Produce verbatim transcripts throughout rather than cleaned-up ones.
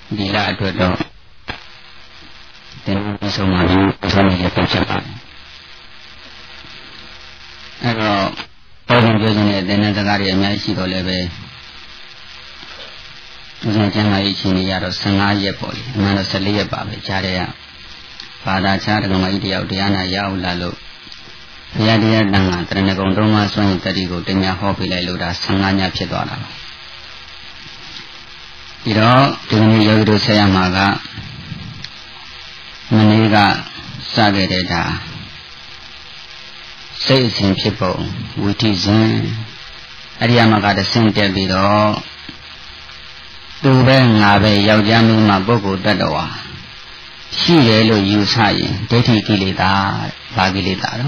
ဒီလအတွက်တော့တင်ပြဆုံးမှာဒီဆုံးရပြချက်ပါတယ်အဲ့တော့ပေါ်ပြန်ပြောခြင်းနဲ့တင်တဲ့စကားတွေအများကြီးရှိတော့လည်းပဲဥစဉ်ကျမ်းစာရေးချင်းတွေရတော့ဆယ်ငါးရက်ပေါ့လေအမှန်တော့ဆယ်လေးရက်ပါပဲကြားတဲ့ကဘာသာခြားတက္ကမကြီးတယောက်တရားနာရအောင်လာလို့ဘုရားတရားတန်ခါတရဏဂုံသုံးပါးစွန့်ရင်တတိကိုတင်များဟောပေးလိုက်လို့ဒါဆယ်ငါးညဖြစ်သွားတာဒီတော့ဒီနေ့ယောဂီတို့ဆက်ရမှာကမနေ့ကစခဲ့တဲ့ဒါစိတ်အစဉ်ဖြစ်ပုံဝိသိစဉ်အဲ့ဒီမှာကတဆင့်တက်ပြီးတော့သူပဲငါပဲယောက်ျားမင်းမပုဂ္ဂိုလ်တ attva ရှိတယ်လို့ယူဆရင်ဒိဋ္ဌိကိလေသာဘာကိလေသာတော့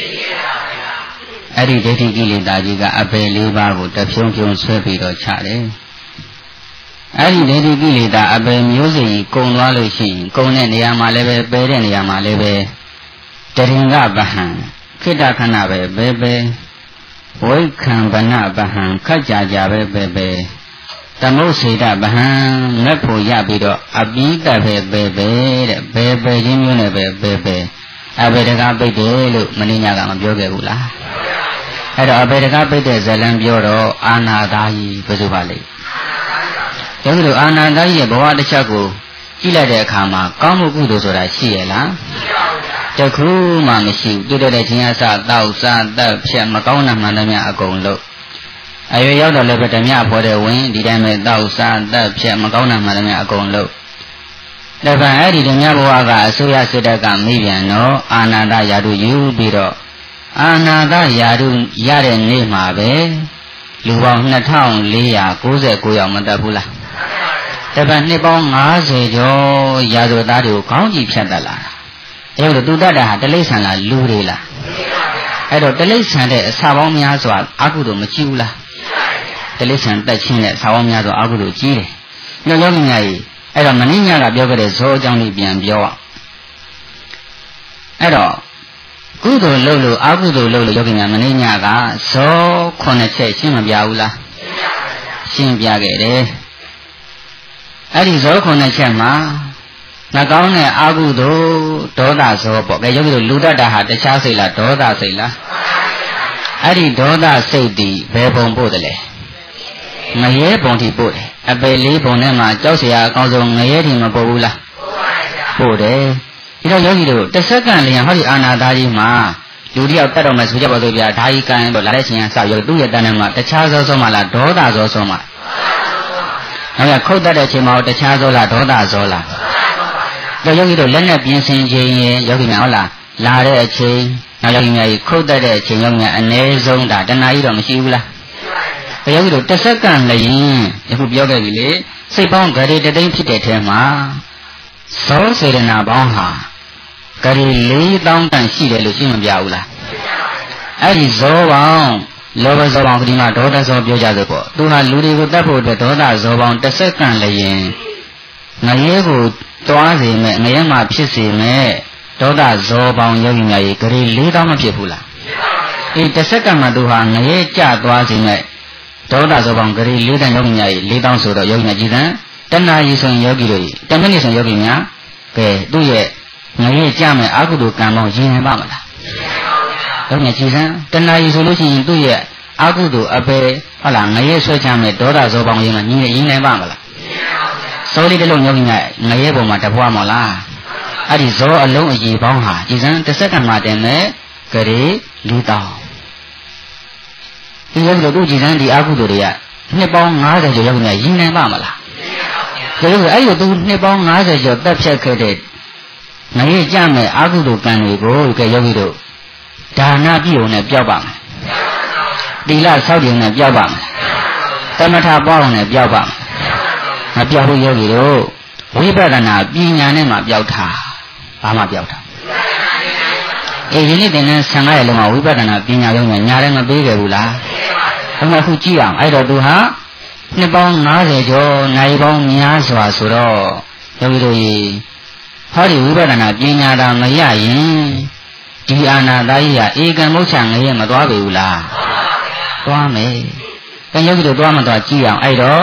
အဲ့ဒီဒိဋ္ဌိကိလေသာကြီးကအပယ်လေးပါးကိုတဖြုံဖြုံဆွဲပြီးတော့ချတယ်အဲ့ဒီဒိဋ္ဌိကိလေသာအပယ်မျိုးစုံကြီးကုံသွားလို့ရှိရင်ကုံတဲ့နေရာမှာလည်းပဲပယ်တဲ့နေရာမှာလည်းပဲတရင်ကပဟံခိတ္တခဏပဲပဲပဲဝိခံဗနပဟံခက်ကြကြပဲပဲပဲသမုစေတပဟံငတ်ဖို့ရပြီးတော့အပိတပဲပဲပဲတဲ့ပဲပဲချင်းမျိုးနဲ့ပဲပဲပဲအဘေတကပိတ်တယ်လို့မင်းညာကမပြောခဲ့ဘူးလားအဲ့တော့အဘေတကပိတ်တဲ့ဇလံပြောတော့အာနာသာယီဘယ်လိုပါလဲဒါဆိုလို့အာနာသာယီရဲ့ဘဝတစ်ချက်ကိုကြည့်လိုက်တဲ့အခါမှာကောင်းမှုကုသိုလ်ဆိုတာရှိရလားတခုမှမရှိဘူးတွေ့တဲ့ချင်းအစတောက်စားတက်ဖြတ်မကောင်းတာမှန်တယ်များအကုန်လို့အရွယ်ရောက်တော့လည်းပဲဓမြဖို့တဲ့ဝင်ဒီတိုင်းပဲတောက်စားတက်ဖြတ်မကောင်းတာမှန်တယ်များအကုန်လို့ဒါပေမဲ့အဲ့ဒီဓမြဘဝကအစိုးရစစ်တပ်ကမိပြန်တော့အာနာတရာတို့ယူပြီးတော့အာနာတရာတို့ရတဲ့နေ့မှာပဲလူပေါင်းနှစ်ထောင်လေးရာကိုးဆယ်ကိုယောက်မတက်ဘူးလားတပတ်နှစ်ပေါင်းငါးဆယ်ကျော်ရာဇဝသားတွေကိုခေါင်းကြည့်ဖြတ်တတ်လာတာအဲလိုသူတတ်တာဟာတလိษံလားလူတွေလားအဲ့တော့တလိษံတဲ့အစာပေါင်းများစွာအကုသို့မကြည့်ဘူးလားတလိษံတက်ချင်းတဲ့အစာပေါင်းများစွာအကုသို့ကြီးတယ်ညောယောဂီများကြီးအဲ့တော့မင်းညာကပြောခဲ့တဲ့ဇောအကြောင်းလေးပြန်ပြောအောင်အဲ့တော့ကုသိုလ်လုပ်လို့အကုသိုလ်လုပ်လို့ယောဂီများမင်းညာကဇောခုနှစ်ချက်ရှင်းမပြဘူးလားရှင်းပြခဲ့တယ်အဲ့ဒီဇောခုနှစ်ချက်မှာနှကောင်းတဲ့အကုသိုလ်ဒေါသဇောပေါ့ကဲယောဂီတို့လူတတ်တာဟာတခြားစိတ်လားဒေါသစိတ်လားအဲ့ဒီဒေါသစိတ်ဒီဘယ်ပုံပို့တယ်လဲငရဲပုံထိပို့တယ်အပယ်လေးပုံထဲမှာကြောက်เสียအကောင်းဆုံးငရဲထိမပို့ဘူးလားပို့တယ်ဒီတော့ယောဂီတို့တစ်စက္ကန့်လျင်ဟောဒီအာနာသားကြီးမှာလူတယောက်တတ်တော်မယ်ဆိုကြပါစို့ဗျာဓာကြီးကန်တော့လာတဲ့ချိန်ကစရောသူ့ရဲ့တန်ထဲမှာတခြားဇောဆုံးမလားဒေါသဇောဆုံးမလားနောက်ခုတ်တတ်တဲ့ချိန်မှာတခြားဇောလားဒေါသဇောလားတော့ယောဂီတို့လက်နဲ့ပြင်ဆင်ခြင်းရင်ယောဂီများဟုတ်လားလာတဲ့အချိန်နောက်ယောဂီများကြီးခုတ်တတ်တဲ့အချိန်ယောဂီများအနည်းဆုံးဒါတဏှာကြီးတော့မရှိဘူးလားယောဂီတို့တစ်စက္ကန့်လျင်ယခုပြောခဲ့ပြီလေစိတ်ပေါင်းဂရေတသိန်းဖြစ်တဲ့ထဲမှာဇောစေရနာပေါင်းဟာဂရေလေးသောင်းတန်ရှိတယ်လို့ရှင်းမပြဘူးလားအဲ့ဒီဇောပေါင်းလောဘဇောပေါင်းဒီမှာဒေါသဇောပြောကြဆိုပေါ့သူဟာလူတွေကိုတတ်ဖို့အတွက်ဒေါသဇောပေါင်းတစ်စက္ကန့်လျင်ငရဲကိုသွားစေမဲ့ငရဲမှာဖြစ်စေမဲ့ဒေါသဇောပေါင်းယောဂီများကြီးဂရေလေးသောင်းမဖြစ်ဘူးလားအေးတစ်စက္ကန့်မှာသူဟာငရဲကျသွားစေမဲ့ဒေါသဇောပေါင်းဂရေလေးတန်ယောဂီများကြီးလေးသောင်းဆိုတော့ယောဂီများကြည်စံတဏှာကြီးဆိုရင်ယောဂီတို့တမနစ်ဆိုယောဂီများကဲသူ့ရဲ့ငရဲကြမဲ့အကုသိုလ်ကံပေါင်းရင်နိုင်ပါမလားယောဂီများကြည်စံတဏှာကြီးဆိုလို့ရှိရင်သူ့ရဲ့အကုသိုလ်အပေဟုတ်လားငရဲဆွဲချမဲ့ဒေါသဇောပေါင်းရင်ညီနေရင်နိုင်ပါမလားဇောလေးတစ်လုံးယောဂီများငရဲပေါ်မှာတပွားမလားအဲ့ဒီဇောအလုံးအကြီးပေါင်းဟာကြည်စံတစ်စက္ကန့်မှတင်မဲ့ဂရေလေးသောင်းဒီယောဂီတို့သူကြည်စံဒီအကုသိုလ်တွေကနှစ်ပေါင်းငါးဆယ်ကျော်ယောဂီများရင်နိုင်ပါမလားဒါလို့အဲ့ဒီသူနှစ်ပေါင်းငါးဆယ်ကျော်တက်ဖြတ်ခဲ့တဲ့ငရဲကြမဲ့အကုသိုလ်ကံတွေကိုကဲယောဂီတို့ဒါနပြုုံနဲ့ပြောက်ပါမယ်တိလဆောက်ပြုံနဲ့ပြောက်ပါမယ်သမထပွားုံနဲ့ပြောက်ပါမယ်မပြောက်ဘူးယောဂီတို့ဝိပဿနာပညာနဲ့မှပြောက်တာဘာမှပြောက်တာအေးဒီနေ့တင်တဲ့ဆံဃာရဲ့လုံးမှာဝိပဿနာပညာလုံးကညာလည်းမပေးခဲ့ဘူးလားအဲ့မှာအခုကြည့်အောင်အဲ့တော့သူဟာနှစ်ပေါင်းငါးဆယ်ကျော်နိုင်ပေါင်းများစွာဆိုတော့ယောဂီတို့ရေဟောဒီဝိပဿနာပညာသာမရရင်ဒီအာနာသားကြီးဟာဧကံမုတ်ချငရဲမသွားပေဘူးလားသွားမယ်အဲယောဂီတို့သွားမသွားကြည့်အောင်အဲ့တော့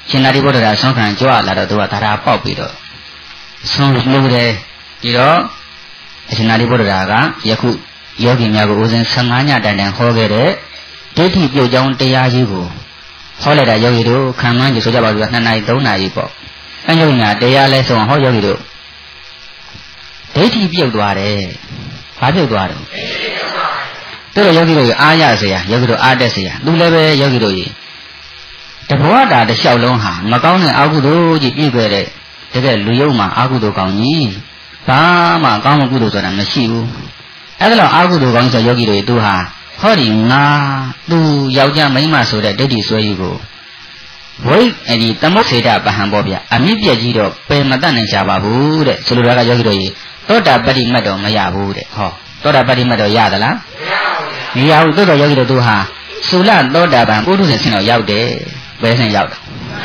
ရှင်သာရိပုတ္တရာဆုံးခံကြွလာတော့သူကဒါရာပေါက်ပြီးတော့ဆုံးလို့တယ်ဒီတော့အရှင်သာရိပုတ္တရာကယခုယောဂီများကိုဦးဇင်းဆယ်ငါးညတန်တန်ဟောခဲ့တဲ့ဒိဋ္ဌိပြုတ်ကြောင်းတရားကြီးကိုဟောလိုက်တာယောဂီတို့ခံမှန်းကြဆိုကြပါစို့နှစ်နာရီသုံးနာရီပေါ့အဲယောဂီများတရားလဲဆုံးဟောယောဂီတို့ဒိဋ္ဌိပြုတ်သွားတယ်ဘာပြုတ်သွားတယ်တို့တော့ယောဂီတို့အားရเสียယောဂီတို့အားတက်เสียသူလည်းပဲယောဂီတို့ကြီးတဘောတာတစ်လျှောက်လုံးဟာမကောင်းတဲ့အကုသိုလ်ကြီးပြည့်ခဲ့တဲ့တကယ်လူယုံမှာအကုသိုလ်ကောင်းကြီးဘာမှကောင်းမှုကုသိုလ်ဆိုတာမရှိဘူးအဲ့ဒါတော့အကုသိုလ်ကောင်းဆိုယောဂီတွေသူဟာဟောဒီငါသူယောက်ျားမိန်းမဆိုတဲ့ဒိဋ္ဌိဆွဲကြီးကိုဝိအဲ့ဒီသမုတ်စေတပဟံပေါ့ဗျအမြင့်ပြည့်ကြီးတော့ပယ်မတတ်နိုင်ကြပါဘူးတဲ့ဆိုလိုတာကယောဂီတို့ကြီးသောတာပတ္တိမတ်တော်မရဘူးတဲ့ဟောသောတာပတ္တိမတ်တော်ရသလားမရဘူးမရဘူးသို့တော်ယောဂီတို့သူဟာသုလသောတာပန်ပုထုဇဉ်ဆင်းတော်ရောက်တယ်ဘယ်ဆင်းရောက်တယ်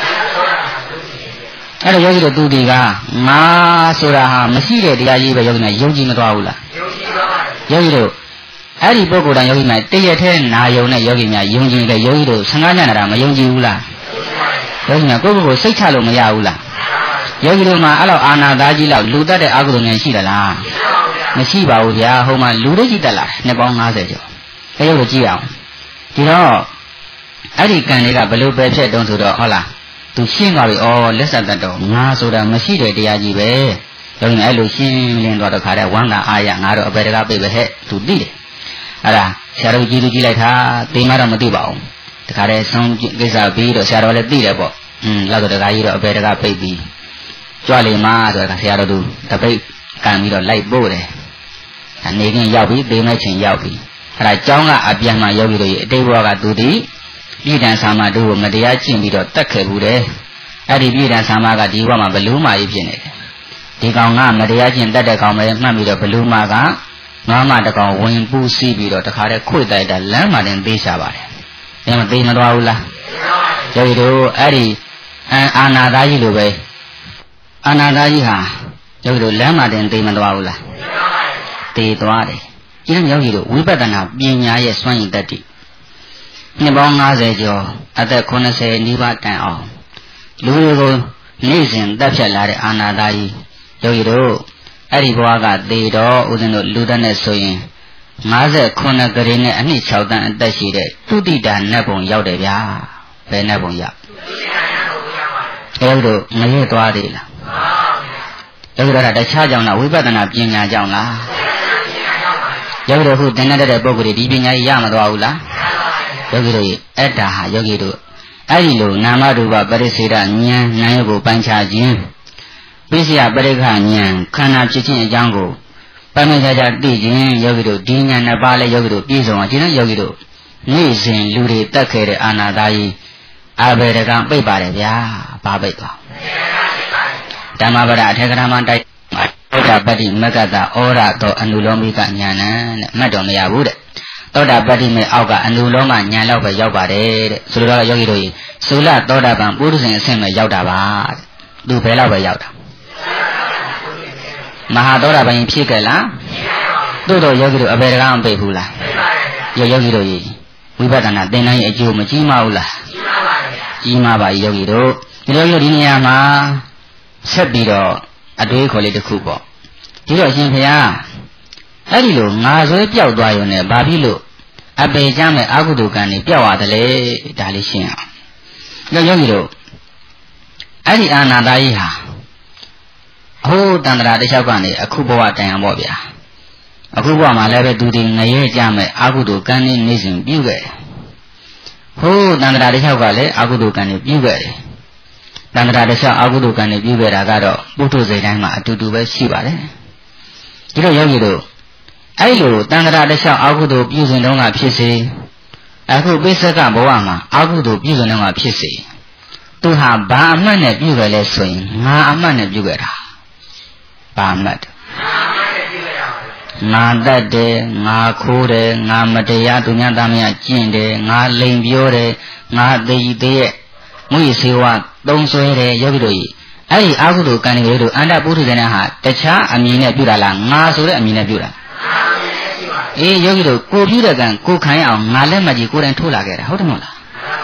အဲ့တော့ယောဂီတို့သူဒီကငါဆိုတာဟာမရှိတဲ့တရားကြီးပဲယောဂီများယုံကြည်မသွားဘူးလားယုံကြည်ပါပါယောဂီတို့အဲ့ဒီပုဂ္ဂိုလ်တိုင်းယောဂီများတရက်ထဲနာယုံနဲ့ယောဂီများယုံကြည်တယ်ယောဂီတို့ဆင်္ကားညနာတာမယုံကြည်ဘူးလားယောဂီများကိုယ့်ကိုယ်ကိုစိတ်ချလို့မရဘူးလားယောဂီတို့မှာအဲ့လောက်အာနာသားကြီးလောက်လူတတ်တဲ့အာဟုတုဉာဏ်ရှိသလားမရှိပါဘူးဗျာဟိုမှာလူတွေကြီးတက်လာနှစ်ပေါင်း၅၀ကျော်အဲ့လိုကြည့်အောင်ဒီတော့အဲ့ဒီကံတွေကဘလို့ပဲဖြစ်တုံးဆိုတော့ဟုတ်လားသူရှင်းသွားပြီဩလက်ဆက်တတ်တော့ငါဆိုတာမရှိတဲ့တရားကြီးပဲယောဂီအဲ့လိုရှင်းလင်းသွားတော့ခါတဲ့ဝမ်းသာအားရငါတော့အပေတကားပြိပဲဟဲ့သူသိတယ်အဲ့ဒါဆရာတော်ကြီးသူကြည့်လိုက်တာသိမှတော့မသိပါဘူးတခါတည်းဆုံးကိစ္စပြီးတော့ဆရာတော်လည်းသိတယ်ပေါ့อืมလောက်တော့တကားကြီးတော့အပေတကားပြိပြီးကြွလေမဆိုတာဆရာတော်သူတပိတ်ကန်ပြီးတော့လိုက်ပို့တယ်အနေချင်းရောက်ပြီးသိမဲ့ချင်းရောက်ပြီးအဲ့ဒါကျောင်းကအပြန်မှယောဂီတို့ရဲ့အတိတ်ဘဝကသူတည်ပြည်တန်ဆာမတို့ကိုမတရားကျင့်ပြီးတော့တတ်ခဲ့ဘူးတယ်အဲ့ဒီပြည်တန်ဆာမကဒီဘဝမှာဘလူးမာကြီးဖြစ်နေတယ်ဒီကောင်ကမတရားကျင့်တတ်တဲ့ကောင်ပဲမှတ်ပြီးတော့ဘလူးမာကငါးမတကောင်ဝင်ပူးစီးပြီးတော့တခါတည်းခွေတိုက်တာလမ်းမှာတင်သေးရှာပါတယ်အဲ့မသေးမသွားဘူးလားယောဂီတို့အဲ့ဒီအာနာသားကြီးလိုပဲအာနာသားကြီးဟာယောဂီတို့လမ်းမှာတင်သေးမသွားဘူးလားသေသွားတယ်ဒီလိုယောဂီတို့ဝိပဿနာပညာရဲ့စွမ်းရည်တတ္တိနှစ်ပေါင်း၅၀ကျော်အသက်၇၀နီးပါးတန်အောင်လူတွေကိုနေ့စဉ်တက်ဖြတ်လာတဲ့အာနာသားကြီးယောဂီတို့အဲ့ဒီဘဝကသေတော့ဦးဇင်းတို့လူသက်နဲ့ဆိုရင်၅၉ဂရေနဲ့အနှစ်၆တန်းအသက်ရှိတဲ့သုတိတာနတ်ဘုံရောက်တယ်ဗျာဘယ်နတ်ဘုံရောက်ယောဂီတို့မရွတ်သွားသေးလားယောဂီတို့ကတခြားကြောင့်လားဝိပဿနာပညာကြောင့်လားယောဂီတို့ခုသင်တဲ့တဲ့ပုဂ္ဂိုလ်တွေဒီပညာကြီးရမသွားဘူးလားယောဂီတို့အဲ့ဒါဟာယောဂီတို့အဲ့ဒီလိုနာမရူပပရိစ္ဆေဒဉာဏ်ဉာဏ်ရုပ်ကိုပိုင်းခြားခြင်းပိစိယပရိက္ခဉာဏ်ခန္ဓာဖြစ်ခြင်းအကြောင်းကိုပိုင်းခြားခြားသိခြင်းယောဂီတို့ဒီဉာဏ်နှစ်ပါးလဲယောဂီတို့ပြည့်စုံအောင်ဒီနေ့ယောဂီတို့နေ့စဉ်လူတွေတက်ခဲ့တဲ့အာနာသားကြီးအဘေရကံပိတ်ပါတယ်ဗျာဘာပိတ်သွားဓမ္မပဒအထေကရမတိုက်သောတာပတ္တိမက္ကတာဩရသောအနုလောမိကဉာဏ်နဲ့မှတ်တော်မရဘူးတဲ့သောတာပတ္တိမေအောက်ကအနုလောမဉာဏ်လောက်ပဲရောက်ပါတယ်တဲ့ဆိုတော့ယောဂီတို့ကြီးသုလသောတာပန်ပုရိသင်အဆင့်ပဲရောက်တာပါတဲ့သူဘယ်လောက်ပဲရောက်တာမဟာသောတာပန်ဖြစ်ကြလားသို့တော့ယောဂီတို့အဘယ်တကားမပိတ်ဘူးလားယောယောဂီတို့ကြီးဝိပဿနာသင်တိုင်းအကျိုးမကြီးမဘူးလားကြီးပါပါယောဂီတို့ဒီလိုမျိုးဒီနေရာမှာဆက်ပြီးတော့အတွေးခေါ်လေးတစ်ခုပေါ့ဒီတော့ရှင်ဘုရားအဲ့ဒီလိုငါဆွဲပြောက်သွားရုံနဲ့ဘာဖြစ်လို့အပေကျမ်းမဲ့အာဟုတုကံနေပြောက်ရတယ်လေဒါလေးရှင်းအောင်ဒါယောဂီတို့အဲ့ဒီအာနာသားကြီးဟာအဟိုးတန္တရာတစ်လျှောက်ကနေအခုဘဝတိုင်အောင်ပေါ့ဗျာအခုဘဝမှာလည်းပဲသူဒီငရဲကြမဲ့အာဟုတုကံနေနေစဉ်ပြုခဲ့ဟိုးတန္တရာတစ်လျှောက်ကလည်းအာဟုတုကံနေပြုခဲ့တယ်တန္တရာတစ်လျှောက်အာဟုတုကံနေပြုခဲ့တာကတော့ပုထုဇဉ်တိုင်းမှာအတူတူပဲရှိပါတယ်ဒီလိုယောဂီတို့အဲ့လိုတန္တရာတစ်လျှောက်အာဟုတုပြုစဉ်တုန်းကဖြစ်စေအခုပိဿကဘဝမှာအာဟုတုပြုစဉ်တုန်းကဖြစ်စေသူဟာဘာအမှတ်နဲ့ပြုခဲ့လဲဆိုရင်ငါအမှတ်နဲ့ပြုခဲ့တာဘာအမှတ်ငါတတ်တယ်ငါခိုးတယ်ငါမတရားသူများသားများကျင့်တယ်ငါလိန်ပြောတယ်ငါသိသေးရဲ့မွေးစေဝါသုံးဆွဲတယ်ယောဂီတို့ကြီးအဲ့ဒီအာဟုတုကံတွေတို့အန္တပုထုဇဉ်ဟာတခြားအမည်နဲ့ပြုတာလားငါဆိုတဲ့အမည်နဲ့ပြုတာအေးယောဂီတို့ကိုပြုတဲ့ကံကိုခံရအောင်ငါလက်မကြီးကိုယ်တိုင်ထိုးလာခဲ့တာဟုတ်တယ်မဟုတ်လား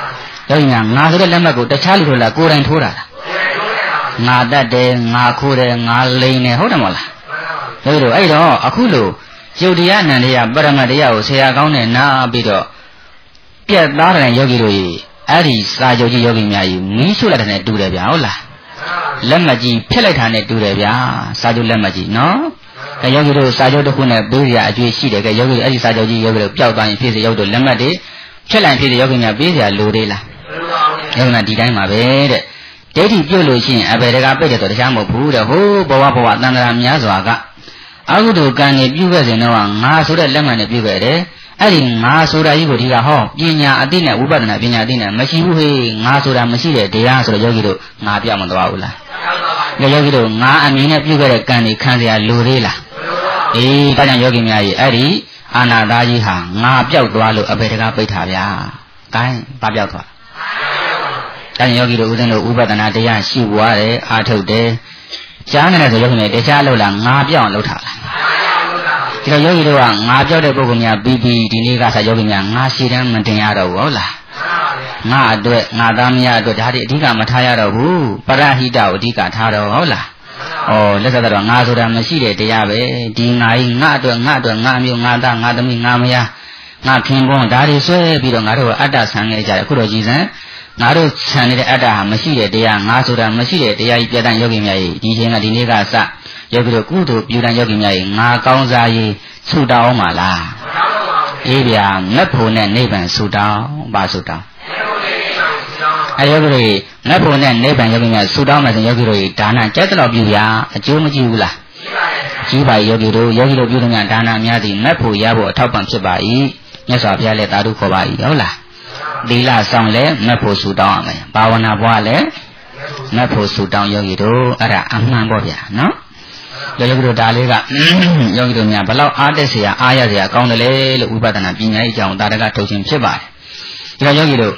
ယောဂီများငါဆိုတဲ့လက်မှတ်ကိုတခြားလူတို့လားကိုယ်တိုင်ထိုးတာလားငါတတ်တယ်ငါခိုးတယ်ငါလိန်တယ်ဟုတ်တယ်မဟုတ်လားယောဂီတို့အဲ့တော့အခုလို့ယုတ်တရားနန္တရားပရမတ်တရားကိုဆရာကောင်းနဲ့နားပြီးတော့ပြတ်သားတဲ့ယောဂီတို့ကြီးအဲ့ဒီစာချုပ်ကြီးယောဂီများကြီးမီးရှို့လိုက်တဲ့တူတယ်ဗျာဟုတ်လားလက်မှတ်ကြီးဖျက်လိုက်တာနဲ့တူတယ်ဗျာစာချုပ်လက်မှတ်ကြီးနော်အဲယောဂီတို့စာချုပ်တစ်ခုနဲ့ပေးရအကျွေးရှိတယ်ကဲယောဂီအဲ့ဒီစာချုပ်ကြီးယောဂီတို့ပျောက်သွားရင်ဖြစ်စေယောဂီတို့လက်မှတ်တွေဖျက်လိုက်ဖြစ်စေယောဂီများပေးစရာလိုသေးလားယောဂီများဒီတိုင်းပါပဲတဲ့ဒိဋ္ဌိပြုတ်လို့ရှိရင်အဘယ်တကပိတ်တယ်ဆိုတရားမဟုတ်ဘူးတဲ့ဟိုးဘဝဘဝတန်ត្រာများစွာကအကုသိုလ်ကံနေပြုခဲ့စဉ်တော့ငါဆိုတဲ့လက်မှတ်နဲ့ပြုခဲ့တယ်အဲ့ဒီငါဆိုတာကြီးကိုဒီကဟောပညာအသိနဲ့ဝိပဿနာပညာအသိနဲ့မရှိဘူးဟေးငါဆိုတာမရှိတဲ့တရားဆိုတော့ယောဂီတို့ငါပြောင်းမသွားဘူးလားယောဂီတို့ငါအမြင်နဲ့ပြုခဲ့တဲ့ကံတွေခံเสียလိုသေးလားအေးဒါကြောင့်ယောဂီများကြီးအဲ့ဒီအာနာသားကြီးဟာငါပြောက်သွားလို့အဘယ်တကားပိတ်ထားဗျာကိုင်းဘာပြောက်သွားဒါကြောင့်ယောဂီတို့ဦးဇင်းတို့ဥပဒနာတရားရှိပွားတယ်အာထုတ်တယ်ကြားနေတယ်ဆိုယောဂီများတရားလို့လားငါပြောက်အောင်လုပ်ထားလားဒီတော့ယောဂီတို့ကငါပြောက်တဲ့ပုဂ္ဂိုလ်များပြီးပြီးဒီနေ့ကဆိုယောဂီများငါရှိတမ်းမတင်ရတော့ဘူးဟုတ်လားငါအတွက်ငါသားမရအတွက်ဒါတွေအဓိကမထားရတော့ဘူးပရဟိတကိုအဓိကထားတော့ဟုတ်လားဩလက်ဆက်တော့ငါဆိုတာမရှိတဲ့တရားပဲဒီငါကြီးငါအတွက်ငါအတွက်ငါမျိုးငါသားငါသမီးငါမယားငါခင်ပွန်းဒါတွေဆွဲပြီးတော့ငါတို့အတ္တဆံနေကြတယ်အခုတော့ကြည်စံငါတို့ဆံနေတဲ့အတ္တဟာမရှိတဲ့တရားငါဆိုတာမရှိတဲ့တရားကြီးပြတဲ့ယောဂီများကြီးဒီချိန်ကဒီနေ့ကစယောဂီတို့ကုသိုလ်ပြုတဲ့ယောဂီများကြီးငါကောင်းစားရေးဆုတောင်းပါလားအေးဗျာမက်ဖို့နဲ့နိဗ္ဗာန်ဆုတောင်းပါဆုတောင်းအဲယောဂီတို့မက်ဖို့နဲ့နိဗ္ဗာန်ယောဂီများဆုတောင်းမှဆိုယောဂီတို့ဒါနကြက်တော့ပြုရအကျိုးမကြည့်ဘူးလားကြီးပါယောဂီတို့ယောဂီတို့ပြုတဲ့ဒါနများသည်မက်ဖို့ရဖို့အထောက်ပံ့ဖြစ်ပါ၏မြတ်စွာဘုရားလည်းသာဓုခေါ်ပါ၏ဟုတ်လားသီလဆောင်လည်းမက်ဖို့ဆုတောင်းရမယ်ဘာဝနာပွားလည်းမက်ဖို့ဆုတောင်းယောဂီတို့အဲ့ဒါအမှန်ပေါ့ဗျာနော်ယောဂီတို့ဒါလေးကယောဂီတို့များဘလောက်အားတက်เสียအားရเสียကောင်းတယ်လေလို့ဝိပဿနာပညာရေးအကြောင်းဒါတကထုတ်ခြင်းဖြစ်ပါတယ်ဒါယောဂီတို့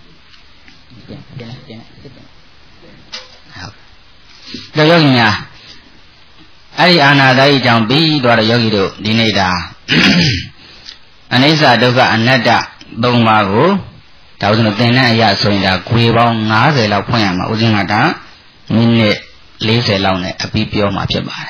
ဟုတ်ယောဂီများအဲ့ဒီအာနာသားကြီးအကြောင်းပြီးတော့ယောဂီတို့ဒီနေ့ဒါအနိစ္စဒုက္ခအနတ္တသုံးပါးကိုဒါဥစဉ်သင်တဲ့အရာဆိုရင်ဒါဂွေပေါင်း၅၀လောက်ဖွင့်ရမှာဥစဉ်ကဒါမိနစ်၄၀လောက်နဲ့အပြီးပြောမှာဖြစ်ပါတယ်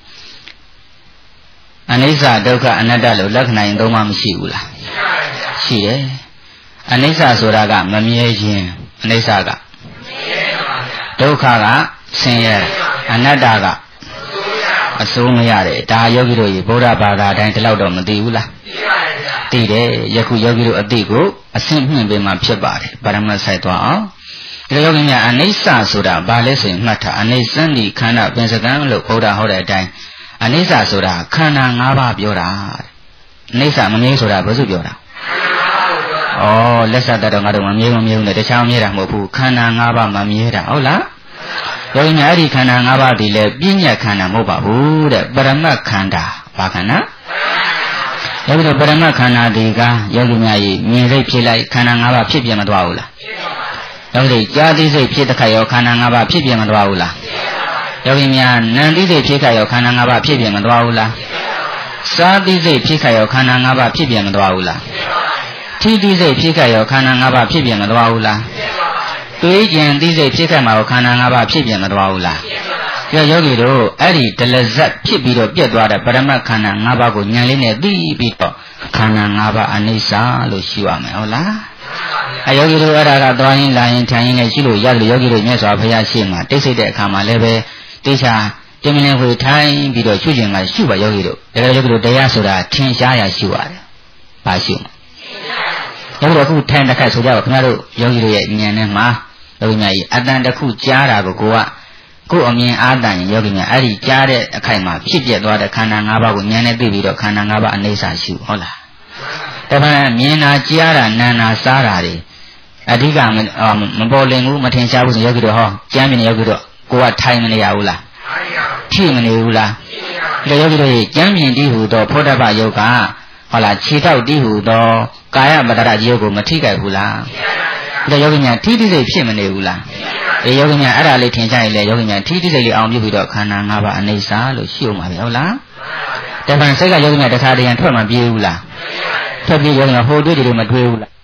အနိစ္စဒုက္ခအနတ္တလို့လက္ခဏာရင်သုံးပါးမရှိဘူးလားရှိတယ်အနိစ္စဆိုတာကမမြဲခြင်းအနိစ္စကဒုက္ခကဆင်းရဲအနတ္တကအစိုးမရတယ်ဒါယောဂီတို့ရေဗုဒ္ဓဘာသာအတိုင်းဒီလောက်တော့မသိဘူးလားသိတယ်ယခုယောဂီတို့အသိကိုအဆင့်မြင့်ပေးမှဖြစ်ပါတယ်ဗရမတ်ဆိုင်သွားအောင်ဒီယောဂီများအနိစ္စဆိုတာဘာလဲဆိုရင်မှတ်ထားအနိစ္စန္ဒီခန္ဓာပင်စကံလို့ဘုရားဟောတဲ့အတိုင်းအနိစ္စဆိုတာခန္ဓာ၅ပါးပြောတာအနိစ္စမမြဲဆိုတာဘယ်သူပြောတာဩလက်ဆက်တော့ငါတို့မမြဲမမြဲဘူးနဲ့တခြားမြဲတာမဟုတ်ဘူးခန္ဓာ၅ပါးမမြဲတာဟုတ်လားယောဂီများအဲ့ဒီခန္ဓာ၅ပါးဒီလေပြဉ္ညာခန္ဓာမဟုတ်ပါဘူးတဲ့ပရမတ်ခန္ဓာဘာခန္ဓာယောဂီတို့ပရမတ်ခန္ဓာဒီကယောဂီများကြီးမြင်စိတ်ဖြစ်လိုက်ခန္ဓာ၅ပါးဖြစ်ပြမသွားဘူးလားယောဂီကြာသိစိတ်ဖြစ်တဲ့ခါရောခန္ဓာ၅ပါးဖြစ်ပြမသွားဘူးလားယောဂီများနံသိစိတ်ဖြစ်ခါရောခန္ဓာ၅ပါးဖြစ်ပြမသွားဘူးလားစားသိစိတ်ဖြစ်ခါရောခန္ဓာ၅ပါးဖြစ်ပြမသွားဘူးလားထိသိစိတ်ဖြစ်ခါရောခန္ဓာ၅ပါးဖြစ်ပြမသွားဘူးလားတွေးကြံသိစိတ်ဖြစ်ခါမှာခန္ဓာ၅ပါးဖြစ်ပြမသွားဘူးလားကြောယောဂီတို့အဲ့ဒီတလဇတ်ဖြစ်ပြီးတော့ပြတ်သွားတဲ့ပရမတ်ခန္ဓာ၅ပါးကိုဉာဏ်လေးနဲ့သိပြီးတော့ခန္ဓာ၅ပါးအနိစ္စလို့ရှိရမယ်ဟုတ်လားအယောဂီတို့အဲ့ဒါကသွားရင်လာရင်ထိုင်ရင်လည်းရှိလို့ရတယ်ယောဂီတို့မြတ်စွာဘုရားရှေ့မှာတိတ်ဆိတ်တဲ့အခါမှာလည်းပဲတိချာတင်မလင်ခွေထိုင်ပြီးတော့ရှုကျင်မှာရှုပါယောဂီတို့ဒါကြယောဂီတို့တရားဆိုတာထင်ရှားရရှုရတယ်ဘာရှုယောဂီတို့အခုထိုင်တစ်ခါဆိုကြပါခင်ဗျားတို့ယောဂီတို့ရဲ့ဉာဏ်နဲ့မှာယောဂီများကြီးအတန်တစ်ခုကြားတာကိုကိုကကိုယ်အမြင်အားတန်ယောဂီများအဲ့ဒီကြားတဲ့အခိုက်မှာဖြစ်ပြသွားတဲ့ခန္ဓာ၅ပါးကိုဉာဏ်နဲ့သိပြီးတော့ခန္ဓာ၅ပါးအနိစ္စရှုဟုတ်လားတပည့်မြင်တာကြားတာနားတာစားတာတွေအဓိကမပေါ်လင်ဘူးမထင်ရှားဘူးဆိုယောဂီတို့ဟောကျမ်းမြင်ယောဂီတို့ကိုကထိုင်မနေရဘူးလားထိမနေဘူးလားဒါယောဂီတို့ကျမ်းမြင်တည်းဟူသောဖောဓဘယုတ်ကဟုတ်လားခြေထောက်တည်းဟူသောကာယပတ္တရကြီးယုတ်ကိုမထိကြဘူးလားဒါယောဂီများထိတိစိတ်ဖြစ်မနေဘူးလားအေးယောဂီများအဲ့ဒါလေးထင်ကြရင်လေယောဂီများထိတိစိတ်လေးအောင်ပြုပြီးတော့ခန္ဓာ၅ပါးအနိစ္စလို့ရှုမှာပဲဟုတ်လားတပန်စိတ်ကယောဂီများတခါတည်းရန်ထွက်မှပြေးဘူးလားထွက်ပြေးယောဂီများဟိုတွေးတွေမတွေးဘူးလား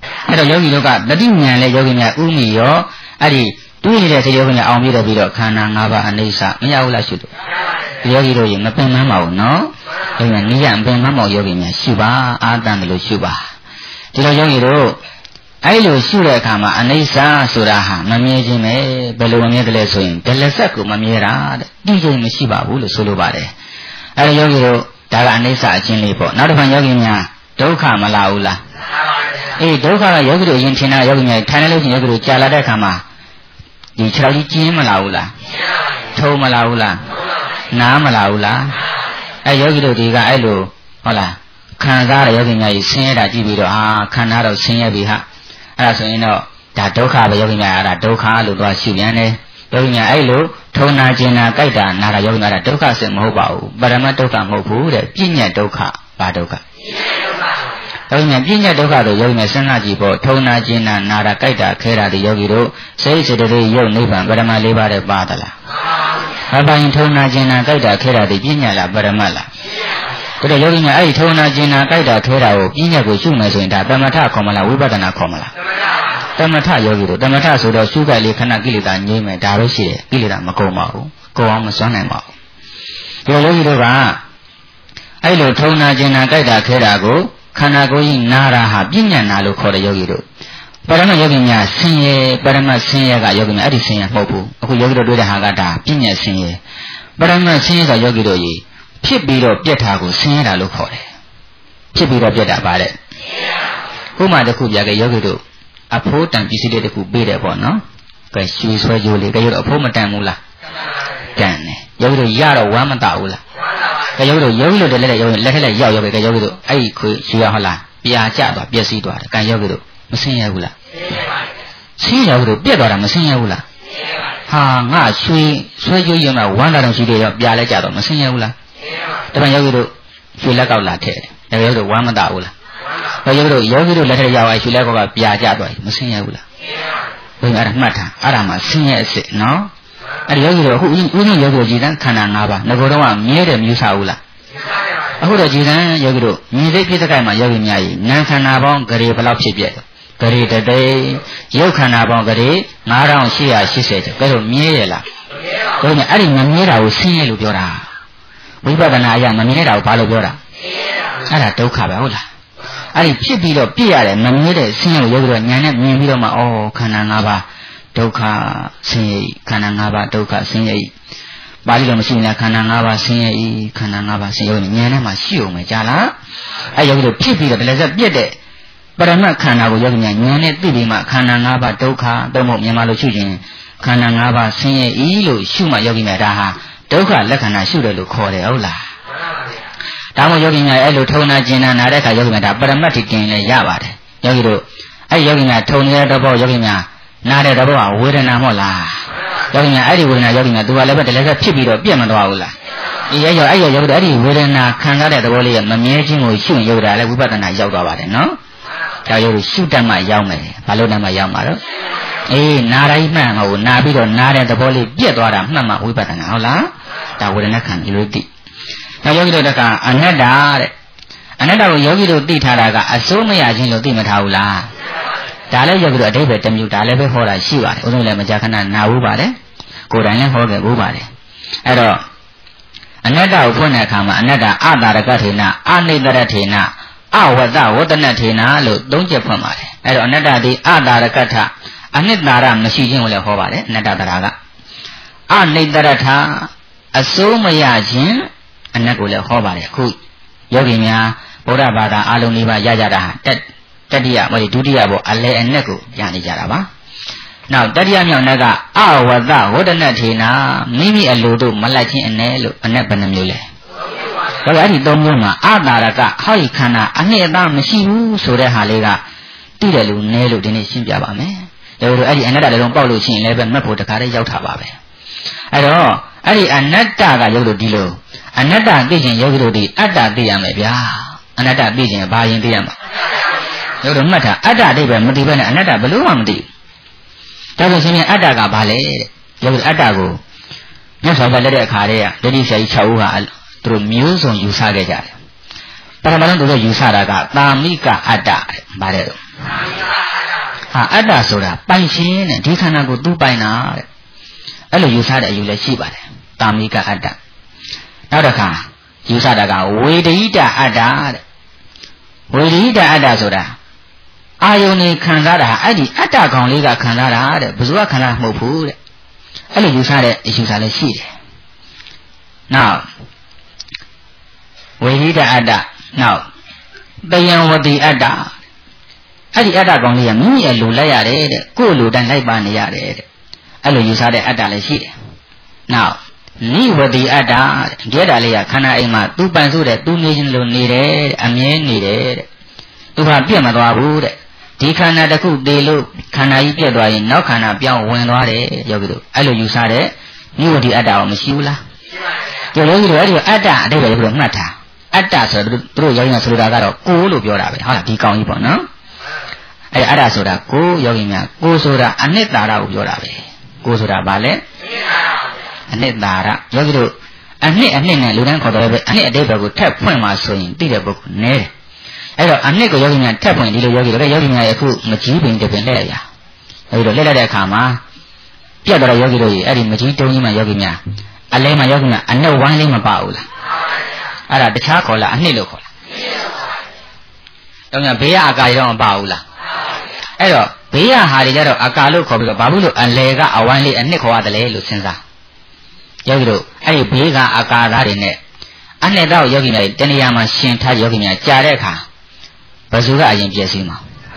အဲ့တော့ယောဂီတို့ကတတိဉာဏ်နဲ့ယောဂီများဥမီရောအဲ့ဒီတွေးနေတဲ့စေယောဂီများအောင်ပြတော့ပြီးတော့ခန္ဓာ၅ပါးအနိစ္စမရဘူးလားရှုတော့ယောဂီတို့ရေမပင်မမအောင်နော်ယောဂီများနိယံပင်မမအောင်ယောဂီများရှုပါအာတန်တယ်လို့ရှုပါဒီလိုယောဂီတို့အဲ့လိုရှုတဲ့အခါမှာအနိစ္စဆိုတာဟာမမြဲခြင်းပဲဘယ်လိုမမြဲတယ်လဲဆိုရင်ဒလဆက်ကိုမမြဲတာတဲ့ဒီချိန်မရှိပါဘူးလို့ဆိုလိုပါတယ်အဲ့လိုယောဂီတို့ဒါကအနိစ္စအချင်းလေးပေါ့နောက်တစ်ခါယောဂီများဒုက္ခမလာဘူးလားအေးဒုက္ခကယောဂီတို့အရင်ထင်တာယောဂီများထိုင်နေလို့ချင်းယောဂီတို့ကြာလာတဲ့အခါမှာဒီခြေထောက်ကြီးကျင်းမလာဘူးလားထုံမလာဘူးလားနားမလာဘူးလားအဲယောဂီတို့ဒီကအဲ့လိုဟုတ်လားခံစားရယောဂီများကြီးဆင်းရဲတာကြည့်ပြီးတော့အာခန္ဓာတော့ဆင်းရဲပြီဟာအဲ့ဒါဆိုရင်တော့ဒါဒုက္ခပဲယောဂီများအဲ့ဒါဒုက္ခလို့တော့ရှုပြန်တယ်ယောဂီများအဲ့လိုထုံနာကျင်နာကြိုက်တာနာတာယောဂီများဒုက္ခစင်မဟုတ်ပါဘူးပရမတ်ဒုက္ခမဟုတ်ဘူးတဲ့ပြဉ္ညာဒုက္ခဘာဒုက္ခယောဂီများပြဉ္ညာဒုက္ခတို့ယောဂီများစဉ်းစားကြည့်ဖို့ထုံနာကျင်နာနာတာကြိုက်တာခဲတာဒီယောဂီတို့စိတ်စေတသိက်ရုပ်နိဗ္ဗာန်ပရမတ်လေးပါးတဲ့ပါသလားဘာပိုင်းထုံနာကျင်နာကြိုက်တာခဲတာဒီပြဉ္ညာလားပရမတ်လားဒါတော့ယောဂီများအဲ့ဒီထုံနာကျင်နာကြိုက်တာခဲတာကိုပြဉ္ညာကိုရှုမယ်ဆိုရင်ဒါသမထခေါ်မလားဝိပဿနာခေါ်မလားသမထယောဂီတို့သမထဆိုတော့ရှုကြလေခဏကိလေသာငြိမ်းမယ်ဒါပဲရှိတယ်ကိလေသာမကုန်ပါဘူးကိုယ်အောင်မစွမ်းနိုင်ပါဘူးဒီယောဂီတို့ကအဲ့လိုထုံနာကျင်နာကြိုက်တာခဲတာကိုခန္ဓာကိုယ်ကြီးနာတာဟာပြဉ္ညာနာလို့ခေါ်တဲ့ယောဂီတို့ပရမတ်ယောဂီများဆင်းရဲပရမတ်ဆင်းရဲကယောဂီများအဲ့ဒီဆင်းရဲမဟုတ်ဘူးအခုယောဂီတို့တွေ့တဲ့ဟာကဒါပြဉ္ညာဆင်းရဲပရမတ်ဆင်းရဲကယောဂီတို့ကြီးဖြစ်ပြီးတော့ပြက်တာကိုဆင်းရဲတာလို့ခေါ်တယ်ဖြစ်ပြီးတော့ပြက်တာပါတဲ့ဥမာတစ်ခုပြခဲ့ယောဂီတို့အဖိုးတန်ပစ္စည်းလေးတစ်ခုပေးတယ်ပေါ့နော်ကဲရွှေဆွဲကြိုးလေးကဲယောဂီတို့အဖိုးမတန်ဘူးလားတန်တယ်ယောဂီတို့ရတော့ဝမ်းမတဘူးလားကဲယောဂီတို့ယောဂီတို့လည်းလက်ယောဂီလက်ထက်လက်ရောက်ရောက်ပဲကဲယောဂီတို့အဲ့ဒီခွေရွှေရဟုတ်လားပြာကျသွားပျက်စီးသွားတယ်ကံယောဂီတို့မဆင်းရဲဘူးလားဆင်းရဲဘူးတို့ပြက်သွားတာမဆင်းရဲဘူးလားဟာငါရွှေဆွဲကြိုးရင်ကဝမ်းတာတော့ရှိတယ်ရောပြာလဲကျတော့မဆင်းရဲဘူးလားတပည့်ယောဂီတို့ရွှေလက်ကောက်လာထည့်တယ်ယောဂီတို့ဝမ်းမတဘူးလားယောဂီတို့ယောဂီတို့လက်ထက်ရောက်ရွှေလက်ကောက်ကပြာကျသွားပြီမဆင်းရဲဘူးလားဘယ်မှာမှတ်ထားအဲ့ဒါမှဆင်းရဲအစ်စ်နော်အဲ့ဒီယောဂီတို့အခုဦးဦးယောဂီတို့ကြည်တန်းခန္ဓာ၅ပါးငကိုယ်တော့ကမြဲတယ်မြူစားဘူးလားအခုတော့ကြည်တန်းယောဂီတို့မြင်စိတ်ဖြစ်တဲ့ခိုင်မှာယောဂီများကြီးနာမ်ခန္ဓာပေါင်းဂရေဘယ်လောက်ဖြစ်ပြဲဂရေတသိရုပ်ခန္ဓာပေါင်းဂရေငါးထောင်ရှစ်ရာရှစ်ဆယ်ကျဲတော့မြဲရလားဘယ်နဲ့အဲ့ဒီမမြဲတာကိုဆင်းရဲလို့ပြောတာဝိပဿနာအရမမြဲတာကိုဘာလို့ပြောတာအဲ့ဒါဒုက္ခပဲဟုတ်လားအဲ့ဒီဖြစ်ပြီးတော့ပြည့်ရတယ်မမြဲတဲ့ဆင်းရဲကိုယောဂီတို့ညာနဲ့မြင်ပြီးတော့မှဩခန္ဓာ၅ပါးဒုက္ခဆင်းရဲခန္ဓာ၅ပါးဒုက္ခဆင်းရဲပါဠိတော်မရှိရင်ခန္ဓာ၅ပါးဆင်းရဲခန္ဓာ၅ပါးဆင်းရဲဉာဏ်နဲ့မှရှိအောင်ပဲကြားလားအဲယောဂီတို့ဖြစ်ပြီးတော့တလည်းဆက်ပြက်တဲ့ပရမတ်ခန္ဓာကိုယောဂီများဉာဏ်နဲ့သိပြီးမှခန္ဓာ၅ပါးဒုက္ခတော့မဟုတ်မြန်မာလိုရှုခြင်းခန္ဓာ၅ပါးဆင်းရဲဤလို့ရှုမှယောဂီများဒါဟာဒုက္ခလက္ခဏာရှုတယ်လို့ခေါ်တယ်ဟုတ်လားဒါမှမဟုတ်ယောဂီများအဲ့လိုထုံနာကျင်နာနာတဲ့အခါယောဂီများဒါပရမတ်တိတင်လည်းရပါတယ်ယောဂီတို့အဲ့ယောဂီများထုံနေတဲ့တော့ယောဂီများနားတဲ့တော့ဝေဒနာမဟုတ်လားယောဂီများအဲ့ဒီဝေဒနာယောဂီများသူကလည်းပဲတလည်းဆက်ဖြစ်ပြီးတော့ပြတ်မသွားဘူးလားဒီရဲ့ရောအဲ့ရောယောဂီအဲ့ဒီဝေဒနာခံစားတဲ့သဘောလေးကမမြဲခြင်းကိုရှုရင်ယောဂီလည်းဝိပဿနာရောက်သွားပါတယ်နော်ဒါယောဂီရှုတတ်မှရောက်မယ်ဘာလို့တတ်မှရောက်မှာတော့အေးနာတိုင်းမှန်မဟုတ်နာပြီးတော့နာတဲ့သဘောလေးပြတ်သွားတာမှတ်မှဝိပဿနာဟုတ်လားဒါဝေဒနာခံပြီးလို့သိနောက်ယောဂီတို့ကအနတ္တတဲ့အနတ္တကိုယောဂီတို့သိထားတာကအစိုးမရခြင်းလို့သိမထားဘူးလားဒါလည်းယောဂီတို့အတိပ္ပယ်တစ်မျိုးဒါလည်းပဲဟောတာရှိပါတယ်ဥဆုံးလည်းမကြာခဏနာဘူးပါတယ်ကိုယ်တိုင်လည်းဟောခဲ့ဘူးပါတယ်အဲ့တော့အနတ္တကိုဖွင့်တဲ့အခါမှာအနတ္တအတာရကထေနအနိတ္တရထေနအဝတ္တဝတ္တနထေနလို့သုံးချက်ဖွင့်ပါတယ်အဲ့တော့အနတ္တဒီအတာရကထအနိတ္တရမရှိခြင်းကိုလည်းဟောပါတယ်အနတ္တတရာကအနိတ္တရထအစိုးမရခြင်းအနတ်ကိုလည်းဟောပါတယ်အခုယောဂီများဗုဒ္ဓဘာသာအလုံးလေးပါရကြတာတက်တတိယမဟုတ်ဒုတိယဘောအလဲအနက်ကိုရနေကြတာပါနောက်တတိယမြောက်နက်ကအဝတ္တဝတ္တနထေနာမိမိအလိုတို့မလိုက်ခြင်းအ ਨੇ လို့အနက်ဘယ်နှမျိုးလဲဒါကြအဲ့ဒီသုံးမျိုးမှာအတာရကဟောဒီခန္ဓာအနှစ်အသားမရှိဘူးဆိုတဲ့ဟာလေးကတိတယ်လို့ ਨੇ လို့ဒီနေ့ရှင်းပြပါမယ်ဒါတို့အဲ့ဒီအနတ္တလည်းတော့ပေါက်လို့ရှိရင်လည်းပဲမှတ်ဖို့တခါတည်းရောက်တာပါပဲအဲ့တော့အဲ့ဒီအနတ္တကရုပ်လို့ဒီလိုအနတ္တသိခြင်းယောဂီတို့ဒီအတ္တသိရမယ်ဗျာအနတ္တသိခြင်းဘာရင်သိရမှာရုပ်တော့မှတ်တာအတ္တအတိပဲမသိဘဲနဲ့အနတ္တဘယ်လို့မှမသိဘူးဒါဆိုရှင်အတ္တကဘာလဲတဲ့ရုပ်အတ္တကိုမြတ်စွာဘုရားလက်တဲ့အခါတည်းကဒိဋ္ဌိဆရာကြီး၆ဦးဟာသူတို့မျိုးစုံယူဆခဲ့ကြတယ်ပထမဆုံးတို့ယူဆတာကတာမိကအတ္တပါတယ်ဟာအတ္တဆိုတာပိုင်ရှင်တဲ့ဒီခန္ဓာကိုသူ့ပိုင်တာတဲ့အဲ့လိုယူဆတဲ့အယူလည်းရှိပါတယ်တာမိကအတ္တနောက်တစ်ခါယူဆတာကဝေဒိတအတ္တတဲ့ဝေဒိတအတ္တဆိုတာအာယုန်နေခံစားတာအဲ့ဒီအတ္တကောင်လေးကခံစားတာတဲ့ဘယ်သူကခံစားမဟုတ်ဘူးတဲ့အဲ့လိုယူဆတဲ့အယူဆလည်းရှိတယ်နောက်ဝေဒိတအတ္တနောက်တယံဝတိအတ္တအဲ့ဒီအတ္တကောင်လေးကမိမိအလိုလိုက်ရတယ်တဲ့ကိုယ်လိုတိုင်းလိုက်ပါနေရတယ်တဲ့အဲ့လိုယူဆတဲ့အတ္တလည်းရှိတယ်နောက်နိဝတိအတ္တဒီအတ္တလေးကခန္ဓာအိမ်မှာသူပန်ဆိုတဲ့သူနေခြင်းလိုနေတယ်တဲ့အမြဲနေတယ်တဲ့သူကပြတ်မသွားဘူးတဲ့ဒီခန္ဓာတစ်ခုတည်လို့ခန္ဓာကြီးပြတ်သွားရင်နောက်ခန္ဓာပြောင်းဝင်သွားတယ်ယောဂီတို့အဲ့လိုယူဆတဲ့နိဝတိအတ္တရောမရှိဘူးလားရှိပါဘူးယောဂီတို့အဲ့ဒီအတ္တအတိတ်ပဲပြောမှတ်ထားအတ္တဆိုတော့သူတို့ယောဂီများဆိုတာကတော့ကိုယ်လို့ပြောတာပဲဟုတ်လားဒီကောင်ကြီးပေါ့နော်အဲ့အတ္တဆိုတာကိုယ်ယောဂီများကိုယ်ဆိုတာအနှစ်သာရကိုပြောတာပဲကိုယ်ဆိုတာဘာလဲအနှစ်သာရယောဂီတို့အနှစ်အနှစ်နဲ့လူတိုင်းခေါ်တယ်ပဲအနှစ်အတိတ်ဘက်ကိုထပ်ဖွင့်မှဆိုရင်သိတဲ့ပုဂ္ဂိုလ်နည်းတယ်အဲ့တော့အနှစ်ကိုယောဂီများထပ်ဖွင့်ဒီလိုယောဂီတို့ယောဂီများရဲ့အခုမကြီးပင်တပင်လှည့်ရယောဂီတို့လှည့်လိုက်တဲ့အခါမှာပြတ်တော့ယောဂီတို့ရဲ့အဲ့ဒီမကြီးတုံးကြီးမှယောဂီများအလဲမှာယောဂီများအနှစ်ဝိုင်းလေးမပါဘူးလားအဲ့ဒါတခြားခေါ်လားအနှစ်လို့ခေါ်လားတော့ညာဘေးကအကာရောမပါဘူးလားအဲ့တော့ဘေးရဟာတွေကြတော့အကာလို့ခေါ်ပြီးတော့ဘာလို့လို့အလဲကအဝိုင်းလေးအနှစ်ခေါ်ရတယ်လေလို့စဉ်းစားယောဂီတို့အဲ့ဒီဘေးကအကာသားတွေနဲ့အနှစ်တော့ယောဂီများတဏှာမှာရှင်ထားယောဂီများကြာတဲ့အခါဘယ်သူကအရင်ပြည့်စည်မှာ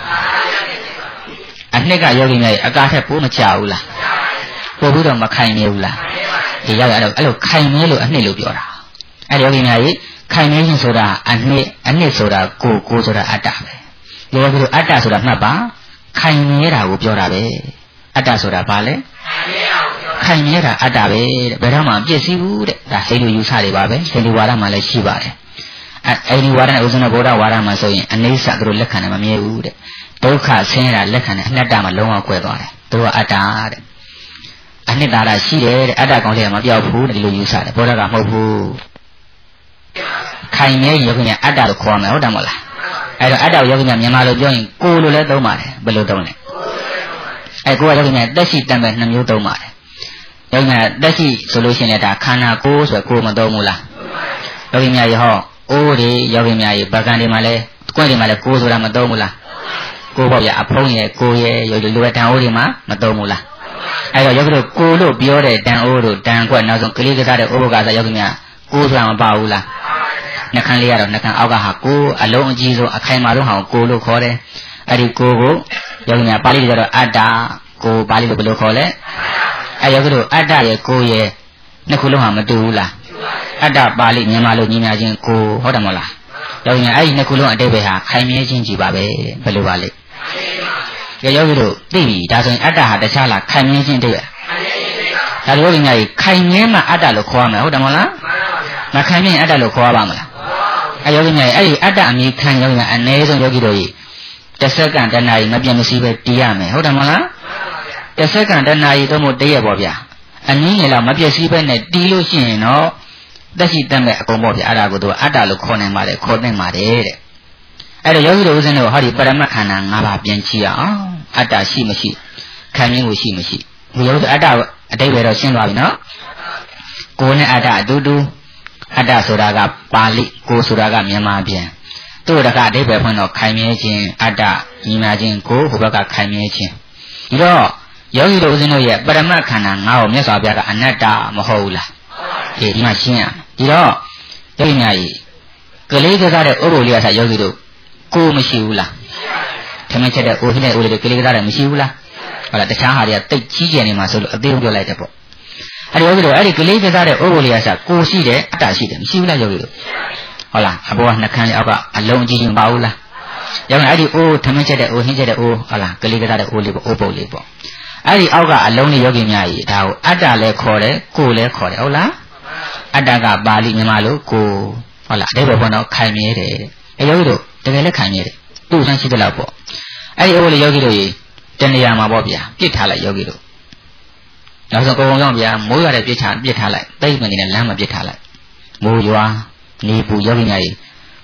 အနှစ်ကယောဂီများအကာထက်ပိုးမကြဘူးလားပို့ပြီးတော့မခိုင်မြဲဘူးလားဒီရောက်ရတော့အဲ့လိုခိုင်မြဲလို့အနှစ်လို့ပြောတာအဲ့ဒီယောဂီများကြီးခိုင်မြဲခြင်းဆိုတာအနှစ်အနှစ်ဆိုတာကိုကိုဆိုတာအတ္တပဲယောဂီတို့အတ္တဆိုတာမှတ်ပါခိုင်မြဲတာကိုပြောတာပဲအတ္တဆိုတာဘာလဲခိုင်မြဲတာအတ္တပဲတဲ့ဘယ်တော့မှပြည့်စည်ဘူးတဲ့ဒါဟိန္ဒူယူဆတွေပါပဲဟိန္ဒူဝါဒမှာလည်းရှိပါတယ်အဲအဲဒီဝါဒနဲ့ဥစ္စနဗုဒ္ဓဝါဒမှာဆိုရင်အနိစ္စသူတို့လက်ခံတယ်မမြဲဘူးတဲ့ဒုက္ခဆင်းရဲတာလက်ခံတယ်အနတ္တမှာလုံးဝကွဲသွားတယ်သူတို့ကအတ္တတဲ့အနှစ်သာရရှိတယ်တဲ့အတ္တကောင်လေးကမပြောက်ဘူးတဲ့ဒီလိုယူဆတယ်ဘုရားကမဟုတ်ဘူးခိုင်မြဲယောဂီများအတ္တလို့ခေါ်မယ်ဟုတ်တယ်မဟုတ်လားအဲ့တော့အတ္တယောဂီများမြန်မာလိုပြောရင်ကိုယ်လိုလည်းသုံးပါတယ်ဘယ်လိုသုံးလဲအဲကိုယ်ကယောဂီများတက်ရှိတံပဲနှမျိုးသုံးပါတယ်ယောဂီများတက်ရှိဆိုလို့ရှိရင်လည်းဒါခန္ဓာကိုယ်ဆိုကိုယ်မသုံးဘူးလားယောဂီများရေဟောအိုးတွေယောဂီများရေပကံတွေမှာလည်းကွန့်တွေမှာလည်းကိုယ်ဆိုတာမသုံးဘူးလားကိုယ်ပေါ့ဗျာအဖုံးရဲ့ကိုယ်ရဲ့ယောဂီလိုတန်အိုးတွေမှာမသုံးဘူးလားအဲ့တော့ယောဂီတို့ကိုယ်လို့ပြောတဲ့တန်အိုးတို့တန်ကွက်နောက်ဆုံးကလေးကစားတဲ့အိုးဘကစားယောဂီများကိုယ်ဆိုတာမပါဘူးလားနှခမ်းလေးကတော့နှခမ်းအောက်ကဟာကိုယ်အလုံးအကြီးဆုံးအခိုင်မာဆုံးဟာကိုယ်လို့ခေါ်တယ်အဲ့ဒီကိုယ်ကိုယောဂီများပါဠိတွေကတော့အတ္တကိုယ်ပါဠိလိုဘယ်လိုခေါ်လဲအဲ့ယောဂီတို့အတ္တရဲ့ကိုယ်ရဲ့နှစ်ခုလုံးဟာမတူဘူးလားအတ္တပါဠိမြန်မာလိုညီညာချင်းကိုယ်ဟုတ်တယ်မဟုတ်လားယောဂီများအဲ့ဒီနှစ်ခုလုံးအတိတ်ပဲဟာခိုင်မြဲခြင်းကြည်ပါပဲဘယ်လိုပါလဲယောဂီတို့သိပြီဒါဆိုရင်အတ္တဟာတခြားလားခိုင်မြဲခြင်းတည်းဒါယောဂီများခိုင်မြဲမှအတ္တလို့ခေါ်ရမယ်ဟုတ်တယ်မဟုတ်လားမခိုင်မြဲအတ္တလို့ခေါ်ရပါမလားအဲယောဂီများအဲ့ဒီအတ္တအမိခံယောဂီများအ ਨੇ ဆုံးယောဂီတို့တစ်စက္ကန့်တနာရီမပြတ်မစီပဲတည်ရမယ်ဟုတ်တယ်မဟုတ်လားတစ်စက္ကန့်တနာရီတော့မို့တည့်ရပေါ့ဗျာအနည်းငယ်လောက်မပြတ်စီပဲနဲ့တီးလို့ရှိရင်တော့တက်ရှိတက်မဲ့အကုန်ပေါ့ဗျာအဲ့ဒါကိုသူအတ္တလို့ခေါ်နိုင်ပါတယ်ခေါ်နိုင်ပါတယ်တဲ့အဲ့တော့ယောဂီတို့ဦးဇင်းတို့ဟောဒီပရမတ်ခန္ဓာ၅ပါးပြန်ကြည့်အောင်အတ္တရှိမရှိခံမြင်ကိုရှိမရှိဒီယောဂီအတ္တအတိတ်ပဲတော့ရှင်းသွားပြီနော်ကိုယ်နဲ့အတ္တအတူတူအတ္တဆိုတာကပါဠိကိုယ်ဆိုတာကမြန်မာပြန်သူ့တကအတိတ်ပဲဖွင့်တော့ခိုင်မြဲခြင်းအတ္တညီမာခြင်းကိုဟိုဘက်ကခိုင်မြဲခြင်းဒီတော့ယောဂီတို့ဦးဇင်းတို့ရဲ့ပရမတ်ခန္ဓာ၅ပါးမြတ်စွာဘုရားကအနတ္တမဟုတ်ဘူးလားအေးဒီမှာရှင်းရဒီတော့ယောဂီများကြီးကလေးကစားတဲ့ဥပ္ပိုလ်လေးကစားယောဂီတို့ကိုမရှိဘူးလားထမင်းချက်တဲ့အိုဟင်းတဲ့အိုလေးတွေကလေးကစားတယ်မရှိဘူးလားဟုတ်လားတခြားဟာတွေကတိတ်ကြီးကျယ်နေမှာဆိုလို့အသေးပြောလိုက်တယ်ပေါ့အဲ့ဒီယောဂီတို့အဲ့ဒီကလေးကစားတဲ့ဥပ္ပိုလ်လေးကစားကိုရှိတယ်အတ္တရှိတယ်မရှိဘူးလားယောဂီတို့ဟုတ်လားအဘောကနှခမ်းလေးအောက်ကအလုံးအကြီးကြီးမပါဘူးလားယောဂီအဲ့ဒီအိုးထမင်းချက်တဲ့အိုဟင်းချက်တဲ့အိုဟုတ်လားကလေးကစားတဲ့အိုလေးပေါ့အိုးပုတ်လေးပေါ့အဲ့ဒီအောက်ကအလုံးလေးယောဂီများကြီးဒါကိုအတ္တလည်းခေါ်တယ်ကိုလည်းခေါ်တယ်ဟုတ်လားအတ္တကပါဠိမြန်မာလိုကိုဟုတ်လားအတိတ်ဘယ်တော့ခိုင်မြဲတယ်အဲယောဂီတို့တကယ်လည်းခိုင်မြဲတယ်သူ့ဆန်းရှိတဲ့လောက်ပေါ့အဲ့ဒီအိုးလေးယောဂီတို့ကြီးတဏှာမှာပေါ့ဗျာပြစ်ထားလိုက်ယောဂီတို့နောက်ဆုံးပုံပုံကြောင့်ဗျာမိုးရတဲ့ပြစ်ချပြစ်ထားလိုက်တိတ်မနေနဲ့လမ်းမှာပြစ်ထားလိုက်မိုးရွာနေပူယောဂီများကြီး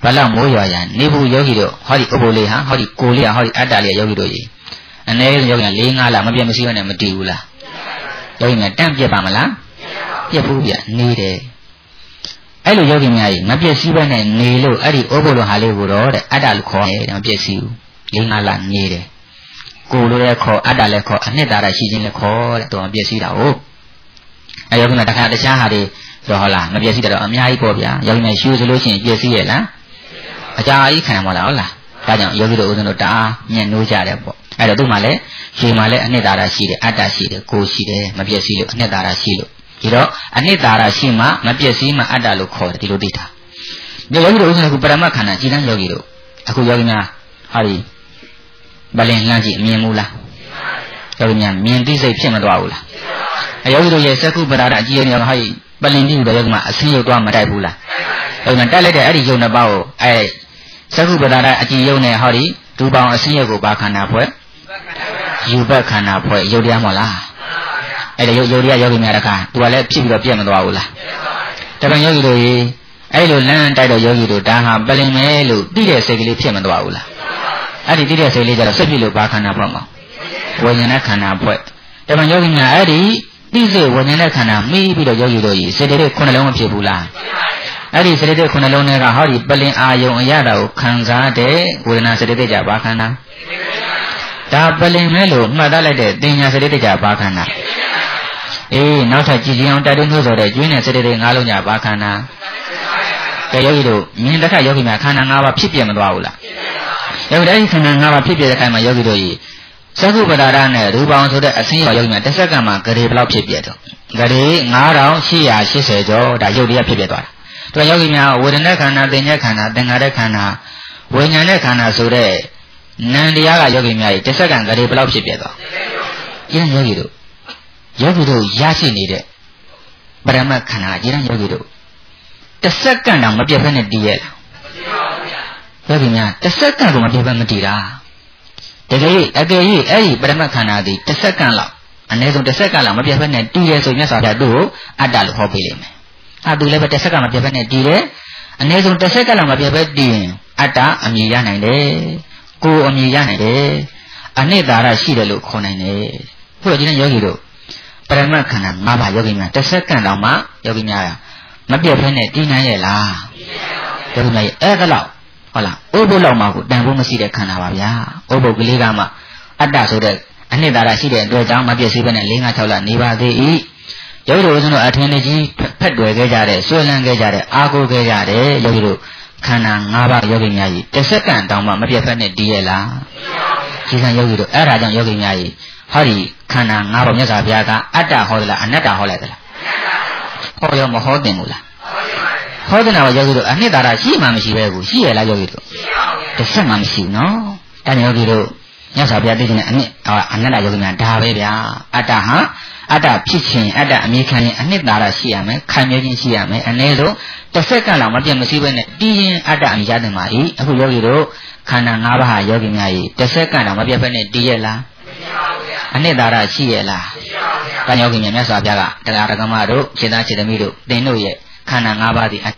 ဘလောက်မိုးရွာရနေဘူးယောဂီတို့ဟောဒီဥပ္ပိုလ်လေးဟာဟောဒီကိုလေးဟာဟောဒီအတ္တလေးယောဂီတို့ကြီးအနေနဲ့ယောဂီ၄၅လမပြတ်မရှိဘဲနဲ့မတည်ဘူးလားယောဂီများတန့်ပြတ်ပါမလားပြတ်ဘူးဗျနေတယ်အဲ့လိုယောဂီများကြီးမပြတ်စည်းဘဲနဲ့နေလို့အဲ့ဒီဥပ္ပိုလ်ဟာလေးကိုတော့တဲ့အတ္တလို့ခေါ်တယ်မပြတ်စည်းဘူး၄၅လနေတယ်ကိုလိုလည်းခေါ်အတ္တလည်းခေါ်အနှစ်သာရရှိခြင်းလည်းခေါ်တဲ့တော်မပြည့်စည်တာဟုတ်အဲယောဂီများတခါတခြားဟာတွေဆိုဟုတ်လားမပြည့်စည်တော့အများကြီးပေါ့ဗျာယောဂီများရှူဆိုလို့ရှိရင်ပြည့်စည်ရဲ့လားအကြာကြီးခံရမှာလားဟုတ်လားဒါကြောင့်ယောဂီတို့ဦးဇင်းတို့တအားညံ့နိုးကြတယ်ပေါ့အဲ့တော့သူ့မှာလည်းရှေ့မှာလည်းအနှစ်သာရရှိတယ်အတ္တရှိတယ်ကိုရှိတယ်မပြည့်စည်လို့အနှစ်သာရရှိလို့ဒီတော့အနှစ်သာရရှိမှမပြည့်စည်မှအတ္တလို့ခေါ်တယ်ဒီလိုသိတာယောဂီတို့ဦးဇင်းတို့ကပရမတ်ခန္ဓာကြည်တန်းယောဂီတို့အခုယောဂီများဟာဒီဘလင်လှမ်းကြည့်မြင်ဘူးလားယောဂီများမြင်သိစိတ်ဖြစ်မသွားဘူးလားအယောဂီတို့ရဲ့စက္ခုပဒါရအကြည့်ရနေတော့ဟာပလင်တိတဲ့ယောဂီမှာအဆင်းရုပ်သွားမတိုက်ဘူးလားယောဂီများတက်လိုက်တဲ့အဲ့ဒီယုံနှစ်ပါးကိုအဲစက္ခုပဒါရအကြည့်ယုံနဲ့ဟောဒီဒူပေါင်းအဆင်းရုပ်ကိုပါခန္ဓာဖွဲ့ယူဘက်ခန္ဓာဖွဲ့ယုတ်တရားမဟုတ်လားအဲ့ဒါယုတ်ယုတ်တရားယောဂီများတခါသူကလည်းဖြစ်ပြီးတော့ပြတ်မသွားဘူးလားတပံယောဂီတို့ရေအဲ့လိုလမ်းတိုက်တော့ယောဂီတို့ဒါဟာပလင်မဲလို့သိတဲ့စိတ်ကလေးဖြစ်မသွားဘူးလားအဲ့ဒီသိတဲ့စိတ်လေးကြတော့ဆက်ဖြစ်လို့ပါခန္ဓာဖွဲ့မှာဝိညာဉ်နဲ့ခန္ဓာဖွဲ့တမန်ယောဂီများအဲ့ဒီသိစိတ်ဝိညာဉ်နဲ့ခန္ဓာမိပြီးတော့ယောဂီတို့ကြီးစေတသိက်ခုနှလုံးမဖြစ်ဘူးလားအဲ့ဒီစေတသိက်ခုနှလုံးတွေကဟောဒီပလင်အာယုံအရတာကိုခံစားတဲ့ဝေဒနာစေတသိက်ကြပါခန္ဓာဒါပလင်မဲလို့မှတ်သားလိုက်တဲ့တင်ညာစေတသိက်ကြပါခန္ဓာအေးနောက်ထပ်ကြည်ကြည်အောင်တိုက်တွန်းလို့ဆိုတဲ့ကျွင်းတဲ့စေတသိက်၅လုံးကြပါခန္ဓာကဲယောဂီတို့မြင်တဲ့ခါယောဂီများခန္ဓာ၅ပါးဖြစ်ပြမသွားဘူးလားယောဂီတိုင်းခန္ဓာ၅ပါးဖြစ်ပြတဲ့ခိုင်မှာယောဂီတို့ကြီးသက္ကုပဒါရနဲ့ရူပအောင်ဆိုတဲ့အဆင်းရောယောဂီများတစ်စက္ကန့်မှာဂရေဘယ်လောက်ဖြစ်ပြတော့ဂရေ၅ထောင်၈ရာ၈၀ကျော်ဒါရုပ်တရားဖြစ်ပြသွားတာတို့ယောဂီများဝေဒနာခန္ဓာသင်္ညက်ခန္ဓာသင်္ခါရခန္ဓာဝိညာဉ်နဲ့ခန္ဓာဆိုတဲ့နံတရားကယောဂီများကြီးတစ်စက္ကန့်ဂရေဘယ်လောက်ဖြစ်ပြတော့ကျင်းယောဂီတို့ယောဂီတို့ရရှိနေတဲ့ပရမတ်ခန္ဓာကျင်းယောဂီတို့တစ်စက္ကန့်တောင်မပြတ်ဘဲနဲ့တည်ရလားယောဂီများတစ်စက္ကန့်ကိုမပြတ်ဘဲမတည်တာတကယ်၍အကယ်၍အဲ့ဒီပရမတ်ခန္ဓာသည်တစ်စက္ကန့်လောက်အနည်းဆုံးတစ်စက္ကန့်လောက်မပြတ်ဘဲနဲ့တည်ရဲဆိုမြတ်စွာဘုရားသူ့ကိုအတ္တလို့ဟောပေးလိမ့်မယ်။အဲသူလည်းပဲတစ်စက္ကန့်မပြတ်ဘဲနဲ့တည်တယ်အနည်းဆုံးတစ်စက္ကန့်လောက်မပြတ်ဘဲတည်ရင်အတ္တအမြင်ရနိုင်တယ်။ကိုယ်အမြင်ရနိုင်တယ်။အနှစ်သာရရှိတယ်လို့ခေါ်နိုင်တယ်။ဆိုတော့ဒီနေ့ယောဂီတို့ပရမတ်ခန္ဓာ၅ပါးယောဂီများတစ်စက္ကန့်တောင်မှယောဂီများမပြတ်ဘဲနဲ့တည်နိုင်ရဲ့လား။ယောဂီများအဲ့ဒါလောက်ဟုတ်လားဥပုပ်လောက်မှကိုတန်ဖို့မရှိတဲ့ခန္ဓာပါဗျာဥပုပ်ကလေးကမှအတ္တဆိုတဲ့အနှစ်သာရရှိတဲ့အတွက်ကြောင့်မပြည့်စုံဘဲနဲ့၄၅၆လနေပါသေး၏ယောဂီတို့ဦးဇင်းတို့အထင်ကြီးဖက်တွယ်ခဲ့ကြတဲ့ဆွေးလန်းခဲ့ကြတဲ့အာကိုခဲ့ကြတဲ့ယောဂီတို့ခန္ဓာ၅ပါးယောဂီများကြီးတစ်စက္ကန့်တောင်မှမပြတ်ဘဲနဲ့တည်ရလားဒီကံယောဂီတို့အဲ့ဒါကြောင့်ယောဂီများကြီးဟောဒီခန္ဓာ၅ပါးမြတ်စွာဘုရားကအတ္တဟောသလားအနတ္တဟောလိုက်သလားဟောရောမဟောတင်ဘူးလားဟောတဲ့နာယောဂီတို့အနှစ်သာရရှိမှမရှိပဲဘူးရှိရလားယောဂီတို့တစ်ဆက်မှမရှိဘူးနော်ဒါကြောင့်ယောဂီတို့မြတ်စွာဘုရားသိတဲ့အနှစ်အနတ္တယောဂီများဒါပဲဗျာအတ္တဟာအတ္တဖြစ်ခြင်းအတ္တအမြဲခံခြင်းအနှစ်သာရရှိရမယ်ခံမြဲခြင်းရှိရမယ်အနည်းဆုံးတစ်ဆက်ကလောက်မပြတ်မရှိဘဲနဲ့တည်ရင်အတ္တအမြဲတင်ပါ၏အခုယောဂီတို့ခန္ဓာ၅ပါးဟာယောဂီများကြီးတစ်ဆက်ကလောက်မပြတ်ဘဲနဲ့တည်ရလားအနှစ်သာရရှိရလားဒါယောဂီများမြတ်စွာဘုရားကတရားဓမ္မတို့ခြေသားခြေသမီးတို့သင်တို့ရဲ့ခန္ဓာ၅ပါးသည်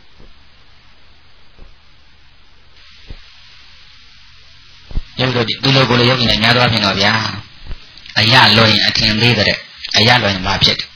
ယောဂီတို့ဒီလိုကိုလေယောဂီနဲ့များသောအားဖြင့်တော့ဗျာအရလွန်ရင်အထင်သေးတဲ့အရလွန်ရင်ဘာဖြစ်တယ်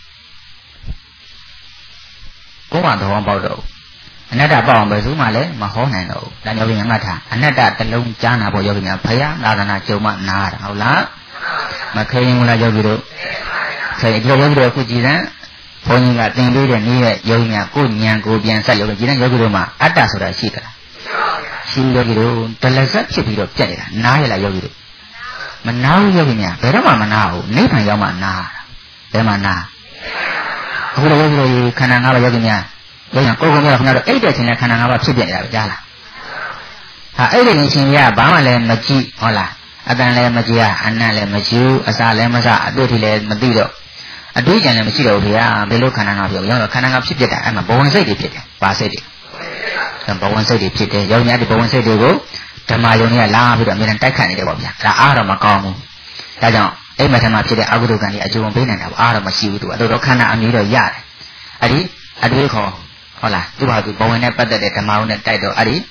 ကိုယ်မှသဘောပေါက်တော့အနတ္တပေါက်အောင်ပဲသူမှလည်းမဟောနိုင်တော့ဘူးဒါယောဂီများမှတ်ထားအနတ္တတစ်လုံးကြားနာဖို့ယောဂီများဘုရားသာသနာကြုံမှနားတာဟုတ်လားမခဲရင်ဘူးလားယောဂီတို့ဆိုရင်ဒီယောဂီတို့အခုကြည်စမ်းဘုန်းကြီးကသင်ပေးတဲ့နေ့ရဲ့ယောဂီများကိုဉာဏ်ကိုပြန်ဆက်လို့ကြည်တဲ့ယောဂီတို့မှာအတ္တဆိုတာရှိသလားရှိယောဂီတို့တလက်ဆက်ဖြစ်ပြီးတော့ပြတ်နေတာနားရလားယောဂီတို့မနာဘူးယောဂီများဘယ်တော့မှမနာဘူးနိဗ္ဗာန်ရောက်မှနာဘယ်မှာနာအခုတော့ယောဂီတို့ခန္ဓာ၅ပါးယောဂီများယောဂီများကိုယ်ကိုယ်ကခဏတော့အိတ်တဲ့ခြင်းနဲ့ခန္ဓာ၅ပါးဖြစ်ပြနေတာပဲကြားလားဟာအိတ်တဲ့ခြင်းကဘာမှလည်းမကြည့်ဟုတ်လားအတန်လည်းမကြည့်ရအနံ့လည်းမကြည့်အစာလည်းမစားအတွေ့အထိလည်းမသိတော့အတွေ့အကြံလည်းမရှိတော့ဘူးဗျာဘယ်လိုခန္ဓာ၅ပါးပြောရောခန္ဓာ၅ပါးဖြစ်ပြတာအဲ့မှာဘဝစိတ်တွေဖြစ်တယ်ပါစိတ်တွေဘဝစိတ်တွေဖြစ်တယ်ယောဂီများဒီဘဝစိတ်တွေကိုဓမ္မယုံတွေကလာပြီးတော့အမြဲတမ်းတိုက်ခတ်နေတယ်ပေါ့ဗျာဒါအားတော့မကောင်းဘူးဒါကြောင့်အိမ်မထမှာဖြစ်တဲ့အကုသိုလ်ကံတွေအကျိုးဝင်ပေးနိုင်တာပေါ့အားတော့မရှိဘူးသူအဲ့တော့ခန္ဓာအမြဲတော့ရတယ်အဲ့ဒီအတွေ့ခေါ်ဟုတ်လားသူ့ဘာသူဘဝနဲ့ပတ်သက်တဲ့ဓမ္မယုံနဲ့တိုက်တော့အဲ့ဒီ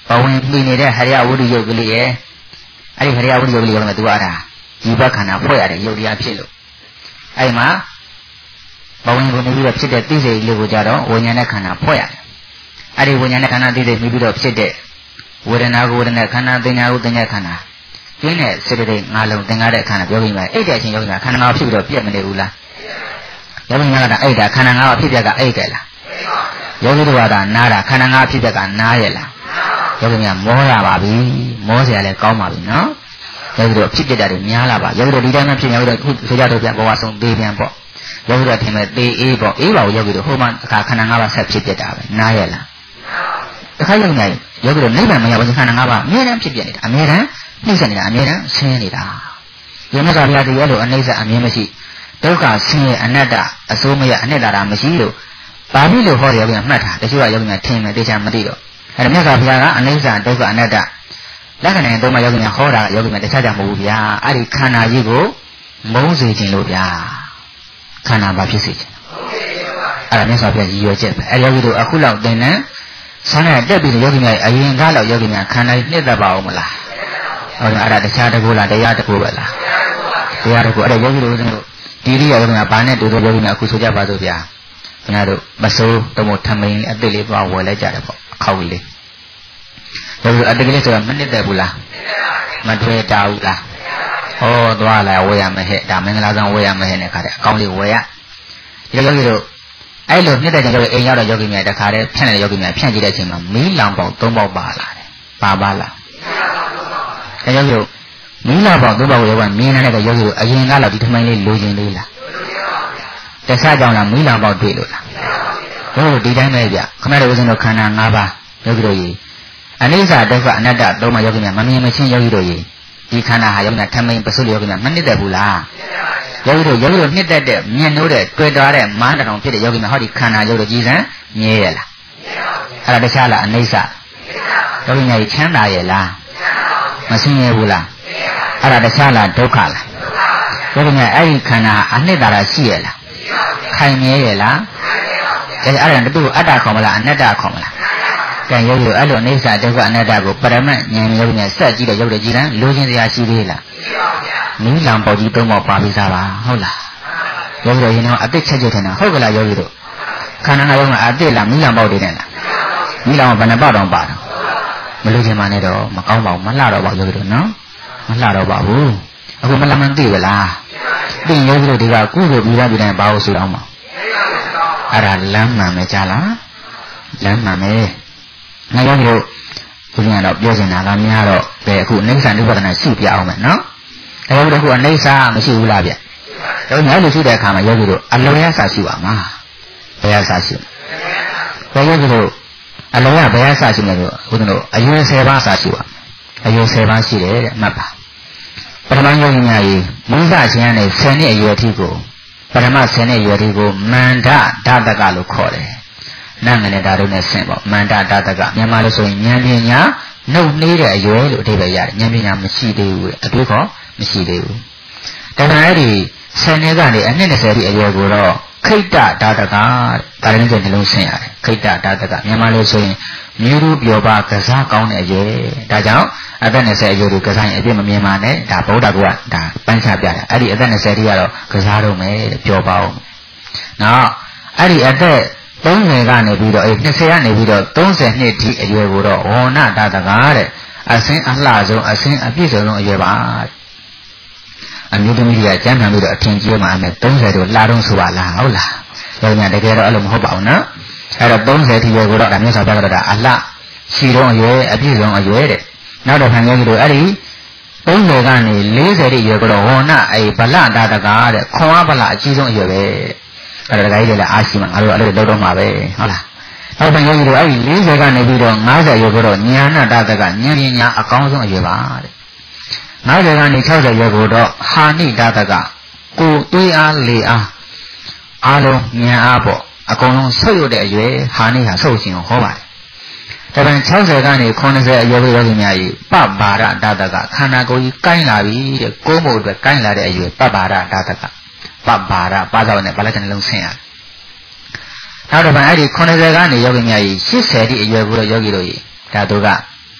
ဘဝင်ပြီးနေတဲ့ဟရိယဝုဒ္ဓယုတ်ကလေးရဲ့အဲ့ဒီဟရိယဝုဒ္ဓယုတ်ကလေးကလည်းသူအားတာဒီဘက်ခန္ဓာဖွဲ့ရတယ်ယုတ်တရားဖြစ်လို့အဲ့မှာဘဝင်ကိုနေပြီးတော့ဖြစ်တဲ့သိစိတ်လေးကိုကြတော့ဝိညာဉ်နဲ့ခန္ဓာဖွဲ့ရတယ်အဲ့ဒီဝိညာဉ်နဲ့ခန္ဓာသိစိတ်ပြီးတော့ဖြစ်တဲ့ဝေဒနာကိုဝေဒနာခန္ဓာသင်ညာကိုသင်ညာခန္ဓာကျင်းတဲ့စေတသိက်ငါးလုံးသင်္ကားတဲ့ခန္ဓာပြောပြီးမှအဲ့တဲ့အချင်းယောဂီများခန္ဓာငါးဖြစ်ပြီးတော့ပြတ်မနေဘူးလားယောဂီများကအဲ့ဒါခန္ဓာငါးဖြစ်ပြက်ကအဲ့တယ်လားယောဂီတို့ကနားတာခန္ဓာငါးဖြစ်ပြက်ကနားရလားယောဂီများမောရပါပြီမောเสียလည်းကောင်းပါပြီနော်ယောဂီတို့ဖြစ်ပြတာတွေများလာပါယောဂီတို့ဒီတိုင်းမှဖြစ်နေတော့ခုဆိုကြတော့ပြန်ဘဝဆုံးသေးပြန်ပေါ့ယောဂီတို့ထင်မဲ့သေးအေးပေါ့အေးပါဘူးယောဂီတို့ဟိုမှအခါခန္ဓာငါးပါးဆက်ဖြစ်ပြတာပဲနားရလားတခါယောဂီများယောဂီတို့နိဗ္ဗာန်မရောက်ဘူးခန္ဓာငါးပါးအမြဲတမ်းဖြစ်ပြနေတာအမြဲတမ်းနှိမ့်ဆက်နေတာအမြဲတမ်းဆင်းနေတာဒီမြတ်စွာဘုရားတရားလိုအနှိမ့်ဆက်အမြဲမရှိဒုက္ခဆင်းရဲအနတ္တအစိုးမရအနှစ်သာရမရှိလို့ဘာဖြစ်လို့ဟောတယ်ယောဂီများမှတ်တာတချို့ကယောဂီများထင်မယ်သိချင်မသိတော့အဲ့ဒါမြတ်စွာဘုရားကအနှိမ့်ဆက်ဒုက္ခအနတ္တလက္ခဏာသုံးပါးယောဂီများဟောတာယောဂီများတခြားကြမဟုတ်ဘူးဗျာအဲ့ဒီခန္ဓာကြီးကိုမုန်းစေခြင်းလို့ဗျာခန္ဓာဘာဖြစ်စေခြင်းအဲ့ဒါမြတ်စွာဘုရားရည်ရွယ်ချက်ပဲအဲ့ယောဂီတို့အခုလောက်သင်တယ်ဆန်းရတက်ပြီးယောဂီများအရင်ကားလောက်ယောဂီများခန္ဓာကြီးနှစ်သက်ပါအောင်မလားဟုတ်တယ်အဲ့ဒါတခြားတကူလားတရားတကူပဲလားတရားတကူအဲ့ဒါယောဂီတို့ဒီရိယာယောဂီများဘာနဲ့တူတူယောဂီများအခုဆိုကြပါစို့ဗျာခင်ဗျားတို့မစိုးတမို့ထမင်းအစ်စ်လေးသွားဝယ်လိုက်ကြတယ်ပေါ့အခောက်လေးယောဂီအတ္တကလေးဆိုတာမနစ်သက်ဘူးလားမတွေ့တာဘူးလားဟောသွားလာဝယ်ရမယ်ဟဲ့ဒါမင်္ဂလာဆောင်ဝယ်ရမယ်ဟဲ့နဲ့ခါတဲ့အကောင်းလေးဝယ်ရဒီယောဂီတို့အဲ့လိုနှစ်သက်ကြတော့အိမ်ရောက်တော့ယောဂီများတခါတည်းဖြန့်တဲ့ယောဂီများဖြန့်ကြည့်တဲ့အချိန်မှာမီးလောင်ပေါက်သုံးပေါက်ပါလာတယ်ပါပါလားအဲယောဂီတို့မီးလောင်ပေါက်သုံးပေါက်ကိုယောဂီမြင်နေတဲ့ယောဂီတို့အရင်ကတော့ဒီထမိုင်းလေးလိုချင်သေးလားတခြားကြောင့်လားမီးလောင်ပေါက်တွေ့လို့လားဟုတ်ဒီတိုင်းပဲဗျခမရဦးဇင်းတို့ခန္ဓာ၅ပါးယောဂီတို့ကြီးအနိစ္စဒုက္ခအနတ္တသုံးပါးယောဂီများမမြင်မချင်းယောဂီတို့ကြီးဒီခန္ဓာဟာယောဂီများထမိုင်းပစုယောဂီများမနှစ်သက်ဘူးလားယောဂီတို့ယောဂီတို့နှစ်သက်တဲ့မြင်လို့တဲ့တွေ့သွားတဲ့မာနတောင်ဖြစ်တဲ့ယောဂီများဟောဒီခန္ဓာယောဂီတို့ကြီးစံမြဲရလားအဲ့ဒါတခြားလားအနိစ္စယောဂီများကြီးချမ်းသာရဲ့လားမဆင်းရဲဘူးလားအဲ့ဒါတခြားလားဒုက္ခလားယောဂီများအဲ့ဒီခန္ဓာအနှစ်သာရရှိရဲ့လားခိုင်မြဲရဲ့လားအဲ့ဒါအဲ့ဒါတူအတ္တခေါ်မလားအနတ္တခေါ်မလားကံယောဂီတို့အဲ့လိုအနိစ္စဒုက္ခအနတ္တကိုပရမတ်ဉာဏ်ယောဂီများစက်ကြည့်တဲ့ယောဂီတို့ကြီးတယ်လိုချင်တရားရှိသေးလားမီးလောင်ပေါက်ကြီးသုံးပေါက်ပါပြီးသားပါဟုတ်လားယောဂီတို့ရင်တော့အသက်ချက်ချက်ထင်တာဟုတ်ကလားယောဂီတို့ခန္ဓာငါးပါးမှာအသက်လားမီးလောင်ပေါက်တွေနဲ့လားမီးလောင်ဘယ်နှပေါက်တောင်ပါတော့မလို့ချင်မှနဲ့တော့မကောင်းပါဘူးမလှတော့ပါယောဂီတို့နော်မလှတော့ပါဘူးအခုမလှမှန်းသိပါလားသိယောဂီတို့ဒီကကုသိုလ်ပြီးသားပြီးတိုင်းဘာလို့ဆိုအောင်မအဲ့ဒါလမ်းမှန်ပဲကြားလားလမ်းမှန်ပဲငါယောဂီတို့ဘုရားတော့ပြောနေတာကများတော့ဘယ်အခုအိဋ္ဌာနုပဒနာရှိပြအောင်မယ်နော်အဲဒါကအိဋ္ဌာမရှိဘူးလားဗျတော့ညာလို့ရှိတဲ့အခါမှာယောဂီတို့အလောရစာရှိပါမှာဘယ်ရစာရှိဘယ်ယောဂီတို့အလောရဘယ်ရစာရှိလဲလို့ဘုရားတို့အယွယ်ဆယ်ပါးစာရှိပါအယွယ်ဆယ်ပါးရှိတယ်တဲ့အမှတ်ပါပထမယောဂီများကြီးမုန်းစခြင်းနဲ့ဆယ်နှစ်အရွယ်ထိကိုပထမဆယ်နှစ်အရွယ်ထိကိုမန္တဓာတကလို့ခေါ်တယ်နာငနဲ့ဓာတ်တို့နဲ့ဆင့်ပေါ့မန္တဓာတကမြန်မာလို့ဆိုရင်ဉာဏ်ပညာနှုတ်နှေးတဲ့အရွယ်လို့အဓိပ္ပာယ်ရတယ်ဉာဏ်ပညာမရှိသေးဘူးအတွေ့ခေါ်မရှိသေးဘူးဒါပေမဲ့အဲ့ဒီဆယ်နှစ်ကနေအနှစ်၂၀ထိအရွယ်ကိုတော့ခိတ္တဓာတကဒါလည်းကျနှလုံးဆင့်ရတယ်ခိတ္တဓာတကမြန်မာလို့ဆိုရင်မျိုးရူပျော်ပါကစားကောင်းတဲ့အရွယ်ဒါကြောင့်အသက်၂၀အရွယ်ကိုကစားရင်အပြစ်မမြင်ပါနဲ့ဒါဗုဒ္ဓကဒါပန်းချပြတယ်အဲ့ဒီအသက်၂၀ထိကတော့ကစားတော့မယ်ပျော်ပါအောင်နောက်အဲ့ဒီအသက်သုံးဆယ်ကနေပြီးတော့အဲ၂၀ကနေပြီးတော့သုံးဆယ်နှစ်ထိအရွယ်ကိုတော့ဝဏဓာတကတဲ့အစင်းအလှဆုံးအစင်းအပြည့်စုံဆုံးအရွယ်ပါအမျိုးသမီးတွေကကျမ်းခံပြီးတော့အထင်ကြီးမှအမယ်သုံးဆယ်တို့လှတော့ဆိုပါလားဟုတ်လားဒါညာတကယ်တော့အဲ့လိုမဟုတ်ပါဘူးနော်အဲ့တော့သုံးဆယ်ထိရွယ်ကိုတော့ဒါမျိုးဆိုပြတော့ဒါအလှရှိတော့အရွယ်အပြည့်စုံအရွယ်တဲ့နောက်တော့ခံရကြီးတို့အဲ့ဒီသုံးဆယ်ကနေ၄၀ထိရွယ်ကိုတော့ဝဏအဲဗလဓာတကတဲ့ခွန်အားဗလအကြီးဆုံးအရွယ်ပဲအဲ့ဒါတခါကြီးလည်းအားရှိမှငါတို့အဲ့လိုလုပ်တော့မှာပဲဟုတ်လားနောက်ပိုင်းယောဂီတို့အဲ့ဒီ၄၀ကနေပြီးတော့၅၀ရွယ်ကိုတော့ညာနာတတကဉာဏ်ပညာအကောင်းဆုံးအရွယ်ပါတဲ့၅၀ကနေ၆၀ရွယ်ကိုတော့ဟာနိတတကကိုတွေးအားလေအားအားလုံးဉာဏ်အားပေါ့အကုန်လုံးဆုပ်ရတဲ့အရွယ်ဟာနိဟာဆုပ်ခြင်းကိုဟောပါတယ်ဒါပေမဲ့၆၀ကနေ၉၀အရွယ်ယောဂီများကြီးပပါရတတကခန္ဓာကိုယ်ကြီးကိုင်းလာပြီတဲ့ကိုယ်မို့အတွက်ကိုင်းလာတဲ့အရွယ်ပပါရတတကပပါရပါသောနဲ့ပါဠိကျမ်းလုံးဆင်းရနောက်တစ်ပိုင်းအဲ့ဒီ၉၀ကနေယောဂီများကြီး၈၀တိအရွယ်ကိုတော့ယောဂီတို့ကြီးဒါတို့က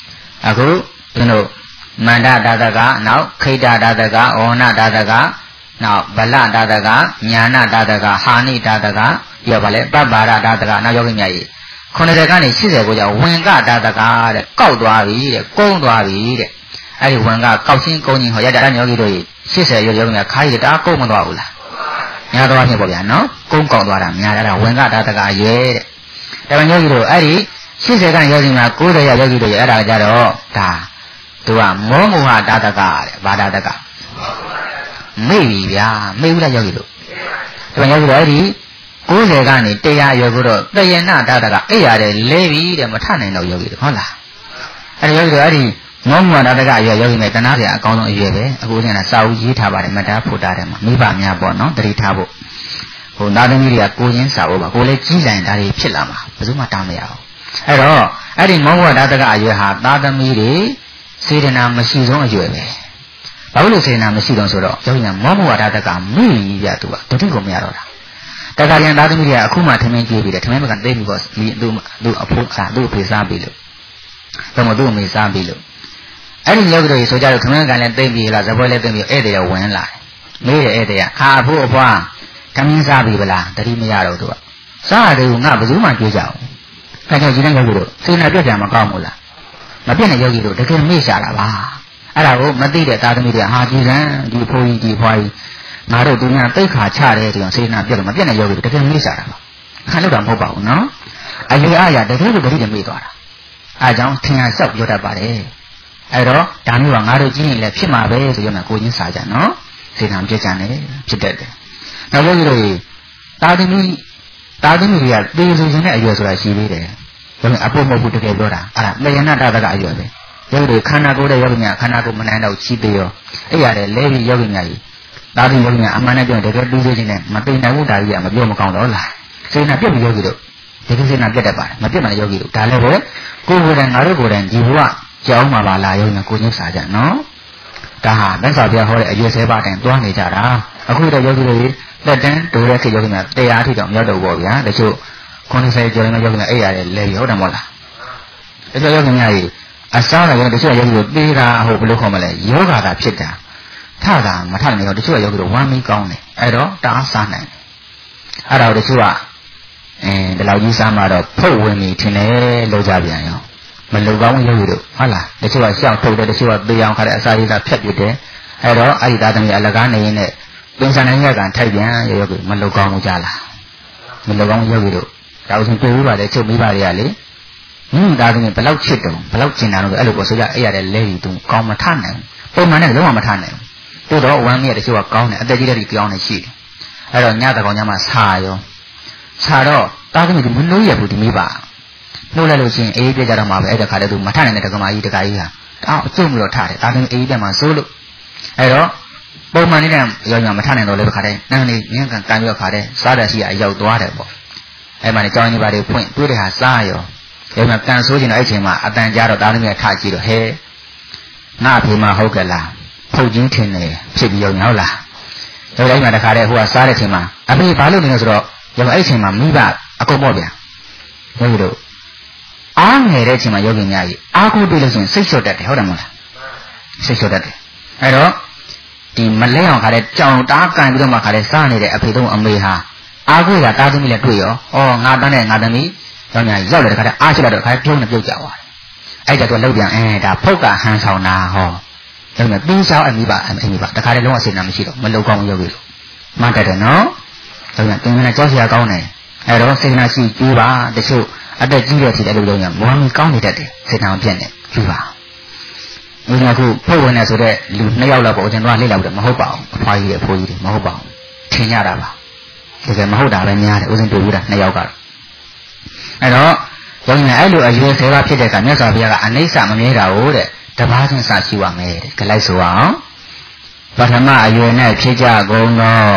အခုကျွန်တော်မန္တဒါတကနောက်ခိတ္တဒါတကဩနဒါတကနောက်ဗလဒါတကညာနာဒါတကဟာနိဒါတကပြောပါလေပပ္ပါရဒါတကနောက်ယောဂီများကြီးခုနှစ်ဆယ်ကနေရှစ်ဆယ်ကိုကြောင့်ဝင်ကဒါတကတဲ့ကောက်သွားပြီတဲ့ကုန်းသွားပြီတဲ့အဲ့ဒီဝင်ကကောက်ချင်းကုန်းချင်းဟောရတဲ့ယောဂီတို့ရှစ်ဆယ်ယောဂီများခါးရတာကုန်းမသွားဘူးလားများသွားဖြစ်ပေါ့ဗျာနော်ကုန်းကောက်သွားတာများတာဝင်ကဒါတကရွဲတဲ့ဒါပေမဲ့ယောဂီတို့အဲ့ဒီရှစ်ဆယ်ကနေယောဂီများကိုးဆယ်ယောဂီတို့ရဲ့အဲ့ဒါကြတော့ဒါသူကမောမုဟဒါတကတဲ့ဘာဒါတကမေ့ပြီဗျာမေ့ဘူးလားယောဂီတို့ဒါပေမဲ့ယောဂီတို့အဲ့ဒီကိုးဆယ်ကနေတရားရွယ်ကိုတော့တယနာဒါတကအဲ့ရတယ်လဲပြီတဲ့မထနိုင်တော့ယောဂီတို့ဟုတ်လားအဲ့ဒီယောဂီတို့အဲ့ဒီမောမုဟဒါတကရွယ်ယောဂီမဲ့တနာစရာအကောင်းဆုံးအရွယ်ပဲအခုကစာအုပ်ရေးထားပါတယ်မတားဖို့တာတယ်မှာမိဘများပေါ့နော်တတိထားဖို့ဟိုသားသမီးတွေကကိုရင်းစာဖို့ပါကိုလည်းကြီးဆိုင်ဒါတွေဖြစ်လာမှာဘယ်သူမှတားမရအောင်အဲ့တော့အဲ့ဒီမောမုဟဒါတကအရွယ်ဟာသားသမီးတွေစေတနာမရှိဆုံးအရွယ်ပဲဘာလို့လဲစေတနာမရှိတော့ဆိုတော့ယောဂီကမောမုဟဒါတကမိပြသူကတတိကိုမရတော့တာတခါကျရင်သားသမီးတွေကအခုမှထမင်းကြည့်ပြီးတယ်ထမင်းမကသိပြီပေါ့ဒီသူသူအဖိုးစားသူ့အဖေစားပြီလို့တော့မသူ့အမေစားပြီလို့အဲ့ဒီယောဂီတွေဆိုကြတော့ထမင်းကလည်းသိပြီလားဇပွဲလည်းသိပြီဧည့်သည်ဝင်လာတယ်မေးတယ်ဧည့်သည်ကခါအဖိုးအဖွားထမင်းစားပြီဗလားတတိမရတော့သူကစားရတယ်ကငါဘယ်သူမှကြွေးကြအောင်အဲကြောင့်ဒီနေ့ယောဂီတို့စေနာပြတ်ကြမကောင်းဘူးလားမပြတ်တဲ့ယောဂီတို့တကယ်မေ့ရှာတာပါအဲ့ဒါကိုမသိတဲ့သားသမီးတွေဟာကြည်စံဒီဖိုးကြီးဒီဖွားကြီးငါတို့သူများတိတ်ခါချတယ်ဆိုရင်စေနာပြတ်လို့မပြတ်တဲ့ယောဂီတို့တကယ်မေ့ရှာတာပါခါလို့တော့မဟုတ်ပါဘူးနော်အလေအားရတကယ်ကိုတတိတမေ့သွားတာအဲကြောင့်ထင်ရဆောက်ပြောတတ်ပါတယ်အဲ့တော့ဒါမျိုးကငါတို့ကြည့်ရင်လည်းဖြစ်မှာပဲဆိုရမယ်ကိုချင်းစားကြနော်စေနာပြတ်ကြတယ်ဖြစ်တတ်တယ်နောက်ယောဂီတို့သားသမီးသားသမီးတွေကသေဆိုခြင်းနဲ့အရွယ်ဆိုတာရှိသေးတယ်ဒါပေမဲ့အဖို့မဟုတ်ဘူးတကယ်ပြောတာအဲ့ဒါလယနာတတကအရွယ်ပဲယောဂီတွေခန္ဓာကိုယ်တဲ့ယောဂီများခန္ဓာကိုယ်မနိုင်တော့ရှိသေးရောအဲ့ရတယ်လဲပြီးယောဂီများကြီးသားသမီးယောဂီများအမှန်နဲ့ပြောတကယ်ပြီးသေးခြင်းနဲ့မသိနိုင်ဘူးဒါကြီးကမပြောမကောင်းတော့လားစေနာပြတ်ပြီးယောဂီတို့ဒီကိစ္စနာပြတ်တတ်ပါတယ်မပြတ်မှလည်းယောဂီတို့ဒါလည်းပဲကိုယ်ကိုယ်တိုင်ငါတို့ကိုယ်တိုင်ဒီဘဝကြောင်းမှာပါလာယောဂီများကိုချင်းစားကြနော်ဒါဟာမြတ်စွာဘုရားဟောတဲ့အရွယ်ဆဲပါတိုင်တွားနေကြတာအခုတော့ယောဂီတွေလက်တန်းဒိုးတဲ့ခေတ်ယောဂီများတရားအထိတောင်ရောက်တော့ပေါ့ဗျာတချို့ခုနှစ်ဆယ်ကျော်နေယောဂီများအဲ့ရတယ်လဲပြီးဟုတ်တယ်မဟုတ်လားတချို့ယောဂီများကြီးအစားလည်းတချို့ယောဂီတို့သေးတာဟိုဘယ်လိုခေါ်မလဲယောဂတာဖြစ်တာထတာမထနိုင်တော့တချို့ယောဂီတို့ဝမ်းမီးကောင်းတယ်အဲ့တော့တအားစားနိုင်တယ်အဲ့တော့တချို့ကအဲဒီလောက်ကြီးစားမှတော့ဖုတ်ဝင်နေထင်တယ်လို့ကြပြန်ရောမလုံကောင်းယောဂီတို့ဟုတ်လားတချို့ကရှောက်ထုတ်တယ်တချို့ကသေအောင်ခါတဲ့အစာရည်ကဖြတ်ပြတယ်အဲ့တော့အဲ့ဒီသားသမီးအလကားနေရင်လည်းပင်စံနိုင်ရကန်ထိုက်ပြန်ယောဂီမလုံကောင်းဘူးကြလားမလုံကောင်းယောဂီတို့ဒါဥစဉ်ပြေပြီးပါလေချုပ်ပြီးပါလေရလေဟင်းသားသမီးဘယ်လောက်ချစ်တုံဘယ်လောက်ကျင်တာလို့အဲ့လိုကိုဆိုကြအဲ့ရတဲ့လဲပြီးသူကောင်းမထနိုင်ဘူးပုံမှန်နဲ့လုံးဝမထနိုင်ဘူးတိုးတော့ဝမ်းမြဲတချို့ကကောင်းတယ်အသက်ကြီးတဲ့ဒီကြောင်းနေရှိတယ်အဲ့တော့ညတကောင်ညမှာဆာရောဆာတော့သားသမီးကမလို့ရဘူးဒီမိပါနှုတ်လိုက်လို့ချင်းအေးပြကြတော့မှာပဲအဲ့ဒါခါတည်းသူမထနိုင်တဲ့တက္ကမကြီးတက္ကကြီးဟာတောင်းအကျုံလို့ထားတယ်သားသမီးအေးပြမှာစိုးလို့အဲ့တော့ပုံမှန်နေတဲ့ရောင်ရောင်မထနိုင်တော့လည်းခါတည်းနန်းနေငင်းကန်ကန်ပြီးတော့ခါတည်းစားတယ်ရှိရအရောက်သွားတယ်ပေါ့အဲ့မှာလည်းကြောင်းနေပါလေဖွင့်တွေးတဲ့ဟာစားရောအဲ့မှာကန်ဆိုးချင်တော့အဲ့ချိန်မှာအတန်ကြားတော့သားသမီးကထကြည့်တော့ဟဲငါအဖေမဟုတ်ကလားဖုတ်ချင်းထင်တယ်ဖြစ်ပြီးရောဟုတ်လားအဲ့ဒီမှာတခါတည်းဟိုကစားတဲ့ချိန်မှာအဖေဘာလို့နေလဲဆိုတော့ရောအဲ့ချိန်မှာမိဘအကုန်ပေါ့ဗျာယောဂီတို့အားငယ်တဲ့ချိန်မှာယောဂီများကြီးအားကိုတွေ့လို့ရှိရင်စိတ်လျှော့တတ်တယ်ဟုတ်တယ်မဟုတ်လားစိတ်လျှော့တတ်တယ်အဲ့တော့ဒီမလဲအောင်ခါတဲ့ကြောင်တားကန်ပြီးတော့မှခါတဲ့စားနေတဲ့အဖေတို့အမေဟာအားကိုရတားသမီးလည်းတွေ့ရောဩငါတန်းနဲ့ငါသမီးကြောင်ညာရောက်တယ်တခါတဲ့အားချလိုက်တော့ခါပြုံးနေပြုတ်ကြသွားတယ်အဲ့ကြတော့လောက်ပြန်အဲဒါဖုတ်ကဟန်ဆောင်တာဟောဒါပေမဲ့တင်းစားအမိပါအမိပါတခါတည်းလုံးဝစေနာမရှိတော့မလုံကောင်းယောဂီလို့မှတ်တတ်တယ်နော်ဒါကြောင့်တင်နေကြောက်စရာကောင်းတယ်အဲ့တော့စေနာရှိကြည့်ပါတချို့အတက်ကြီးတဲ့အထိအဲ့လိုလုံးညာမောင်ကောင်းနေတတ်တယ်စေနာမပြတ်နဲ့ကြည့်ပါဒီကခုဖုတ်ဝင်နေဆိုတဲ့လူနှစ်ယောက်လောက်ပေါ့ကျွန်တော်ကလေ့လာပြီးမဟုတ်ပါဘူးအဖွားကြီးတွေအဖိုးကြီးတွေမဟုတ်ပါဘူးထင်ရတာပါတကယ်မဟုတ်တာပဲများတယ်ဦးစင်တွေ့ဘူးတာနှစ်ယောက်ကတော့အဲ့တော့ယောဂီများအဲ့လိုအရွယ်ဆယ်ပါးဖြစ်တဲ့ကမြတ်စွာဘုရားကအနိစ္စမမြဲတာဟုတ်တဲ့တပါးချင်းစာရှိပါမယ်တဲ့ကြလိုက်ဆိုအောင်ပထမအရွယ်နဲ့ဖြစ်ကြကုန်သော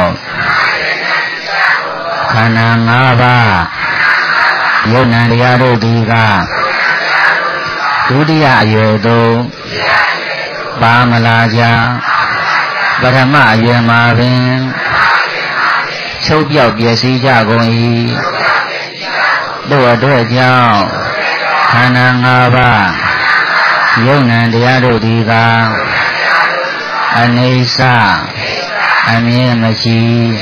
ခန္ဓာ၅ပါးယုံနာတရားတို့ဒီကဒုတိယအရွယ်သို့ပါမလာကြပထမအရွယ်မှာပင်ချုပ်ပြောက်ပျက်စီးကြကုန်၏တို့အတွက်ကြောင့်ခန္ဓာ၅ပါးယုံနံတရားတို့ဒီကအနိစ္စအမြဲမရှိ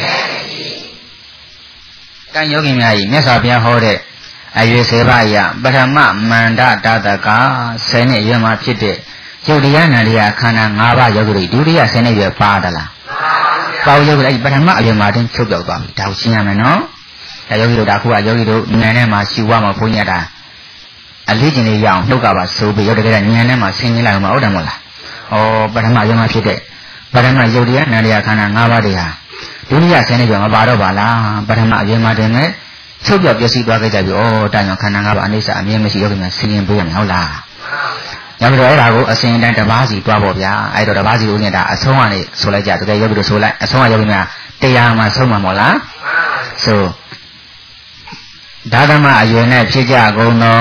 ကံယောဂီများ၏မြတ်စွာဘုရားဟောတဲ့အရွယ်ဆယ်ပါးအရာပထမမန္တတတကဆယ်နှစ်ရွယ်မှာဖြစ်တဲ့ယုတ်တရားနံတရားခန္ဓာ၅ပါးယောဂီတို့ဒုတိယဆယ်နှစ်ရွယ်ပါသလားပါယောဂီတို့ပထမအရွယ်မှာတင်ချုပ်ပြောက်သွားပြီဒါကိုရှင်းရမယ်နော်ဒါယောဂီတို့ဒါခုကယောဂီတို့ဉာဏ်နဲ့မှရှူဝါမှာဘုန်းကြီးတာအလေးကျင်လေးရအောင်နှုတ်ကပါဆိုပြီးရောက်တကယ်ဉာဏ်နဲ့မှဆင်းရင်းလိုက်အောင်မဟုတ်တယ်မို့လားဩပထမအရွယ်မှာဖြစ်တဲ့ပထမယုတ်တရားနံတရားခန္ဓာ၅ပါးတွေဟာဒုတိယဆယ်နှစ်ရွယ်မပါတော့ပါလားပထမအရွယ်မှာတင်မဲ့ချုပ်ပြောက်ပျက်စီးသွားခဲ့ကြပြီဩတာကြောင့်ခန္ဓာ၅ပါးအနိစ္စအမြဲမရှိယောဂီများဆင်းရင်ပေးရမယ်ဟုတ်လားရောက်ပြီးတော့အဲ့ဒါကိုအစဉ်အတိုင်းတစ်ပါးစီတွားပေါ့ဗျာအဲ့တော့တစ်ပါးစီဦးနေတာအဆုံးကနေဆိုလိုက်ကြတကယ်ယောဂီတို့ဆိုလိုက်အဆုံးကယောဂီများတရားမှဆုံးမှာမဟုတ်လားဆိုဒါသမအရွယ်နဲ့ဖြစ်ကြကုန်သော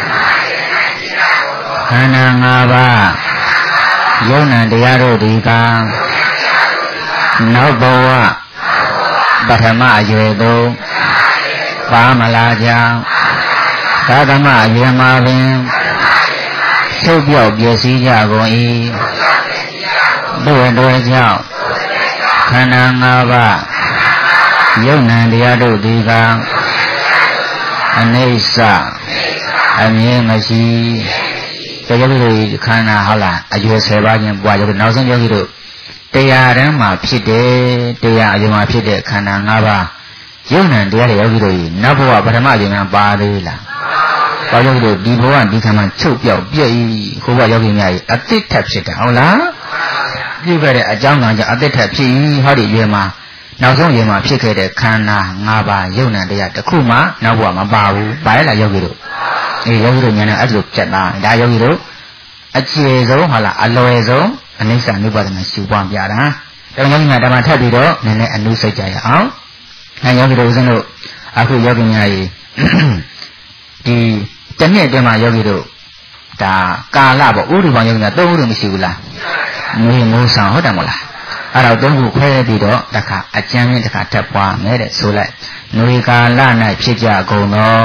ခန္ဓာ၅ပါးယုံနံတရားတို့ဒီကနောက်ဘဝပထမအရွယ်သို့ပါမလာကြောင်းဒါသမအရွယ်မှာပင်ချုပ်ပြောက်ပျက်စီးကြကုန်၏တို့အတွက်ကြောင့်ခန္ဓာ၅ပါးယုံနံတရားတို့ဒီကအနိစ္စအမြဲမရှိတရားတို့ခန္ဓာဟုတ်လားအရွယ်ဆယ်ပါးချင်းပွားကြလို့နောက်ဆုံးယောဂီတို့တရားတန်းမှာဖြစ်တယ်တရားအယုံမှာဖြစ်တဲ့ခန္ဓာ၅ပါးယုံနံတရားတွေယောဂီတို့နောက်ဘဝပထမအယုံမှာပါသေးလားပါယောဂီတို့ဒီဘဝဒီခန္ဓာချုပ်ပြောက်ပြည့်ဟိုဘယောဂီများအတိတ်ထက်ဖြစ်တယ်ဟုတ်လားပြုခဲ့တဲ့အကြောင်းကကြောင့်အတိတ်ထက်ဖြစ်ဟောဒီရွယ်မှာနောက်ဆုံးရွယ်မှာဖြစ်ခဲ့တဲ့ခန္ဓာ၅ပါးယုံနံတရားတစ်ခုမှနောက်ဘဝမပါဘူးပါရလားယောဂီတို့အေးယောဂီတို့ဉာဏ်နဲ့အဲ့လိုပြတ်သားဒါယောဂီတို့အခြေဆုံးဟာလားအလွယ်ဆုံးအနိစ္စအနုပါဒနာရှုပွားပြတာတောင်ယောဂီများဓမ္မထပ်ပြီးတော့နည်းနည်းအနုစိတ်ကြရအောင်အဲယောဂီတို့ဦးဇင်းတို့အခုယောဂီများကြီးဒီတနေ့တည်းမှာယောဂီတို့ဒါကာလပေါ့ဥဒုဘောင်ယောဂီများသုံးခုတော့မရှိဘူးလားမျိုးမျိုးဆောင်ဟုတ်တယ်မဟုတ်လားအဲ့တော့သုံးခုခွဲပြီးတော့တခါအကျမ်းရင်းတခါထပ်ပွားမယ်တဲ့ဆိုလိုက်နွေကာလ၌ဖြစ်ကြကုန်သော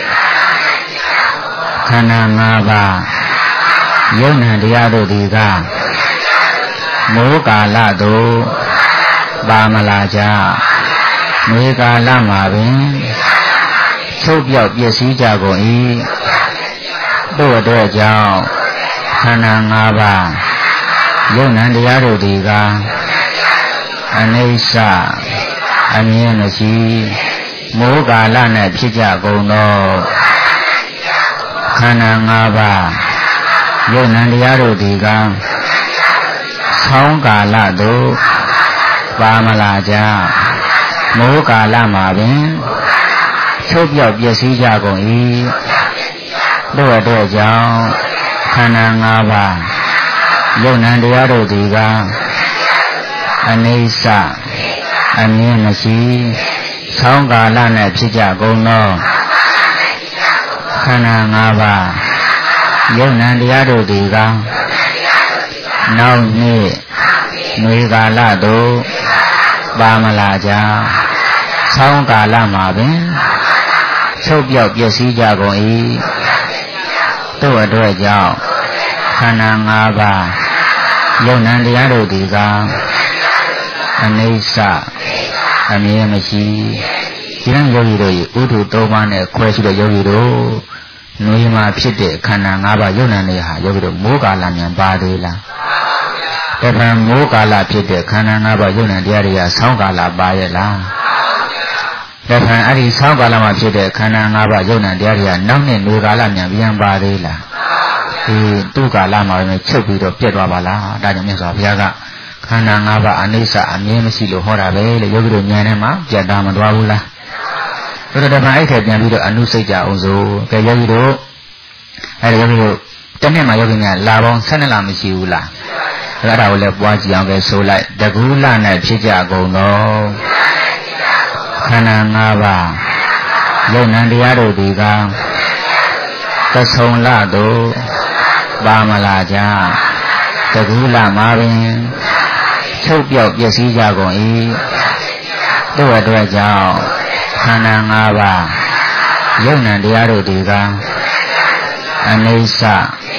ခန္ဓာ၅ပါးယုံနံတရားတို့ဒီကမိုးကာလသို့ပါမလာကြနွေကာလမှာပင်ချုပ်ပြောက်ပျက်စီးကြကုန်၏တို့အတွက်ကြောင့်ခန္ဓာ၅ပါးယုံနံတရားတို့ဒီကအနိစ္စအမြဲမရှိမိုးကာလ၌ဖြစ်ကြကုန်သောခန္ဓာ၅ပါးယုံနံတရားတို့ဒီကဆောင်းကာလသို့ပါမလာကြမိုးကာလမှာပင်ချုပ်ပြောက်ပျက်စီးကြကုန်၏တို့အတွက်ကြောင့်ခန္ဓာ၅ပါးယုံနံတရားတို့ဒီကအနိစ္စအမြဲမရှိဆောင်းကာလ၌ဖြစ်ကြကုန်သောခန္ဓာ၅ပါးယုံနံတရားတို့ဒီကနောက်နေ့နွေကာလသို့ပါမလာကြဆောင်းကာလမှာပင်ချုပ်ပြောက်ပျက်စီးကြကုန်၏တို့အတွက်ကြောင့်ခန္ဓာ၅ပါးယုံနံတရားတို့ဒီကအနိစ္စအမြဲမရှိဒီလယောဂီတို့၏ဥဒုသုံးပါးနဲ့ခွဲရှိတဲ့ယောဂီတို့နွေမှာဖြစ်တဲ့ခန္ဓာ၅ပါးယုံနံတွေဟာယောဂီတို့မိုးကာလမြန်ပါသေးလားတပံမိုးကာလဖြစ်တဲ့ခန္ဓာ၅ပါးယုံနံတရားတွေကဆောင်းကာလပါရဲ့လားတပံအဲ့ဒီဆောင်းကာလမှာဖြစ်တဲ့ခန္ဓာ၅ပါးယုံနံတရားတွေကနောက်နှစ်နွေကာလမြန်ပြန်ပါသေးလားဒီသူ့ကာလမှာပဲချုပ်ပြီးတော့ပြတ်သွားပါလားဒါကြောင့်မြတ်စွာဘုရားကခန္ဓာ၅ပါးအနိစ္စအမြဲမရှိလို့ဟောတာပဲလေယောဂီတို့ဉာဏ်ထဲမှာပြတ်သားမသွားဘူးလားတို့တော့တပံအဲ့ထက်ပြန်ပြီးတော့အနုစိတ်ကြအောင်ဆိုကဲယောဂီတို့အဲ့ဒီယောဂီတို့တနေ့မှာယောဂီများလာပေါင်း၁၂လမရှိဘူးလားအဲ့ဒါကိုလည်းပွားကြည့်အောင်ပဲဆိုလိုက်တကူလ၌ဖြစ်ကြကုန်သောခန္ဓာ၅ပါးယုံနံတရားတို့ဒီကသဆုံလသို့ပါမလာကြတကူလမှာပင်ချုပ်ပြောက်ပျက်စီးကြကုန်၏တို့အတွက်ကြောင့်ခန္ဓာ၅ပါးယုံနံတရားတို့ဒီကအနိစ္စ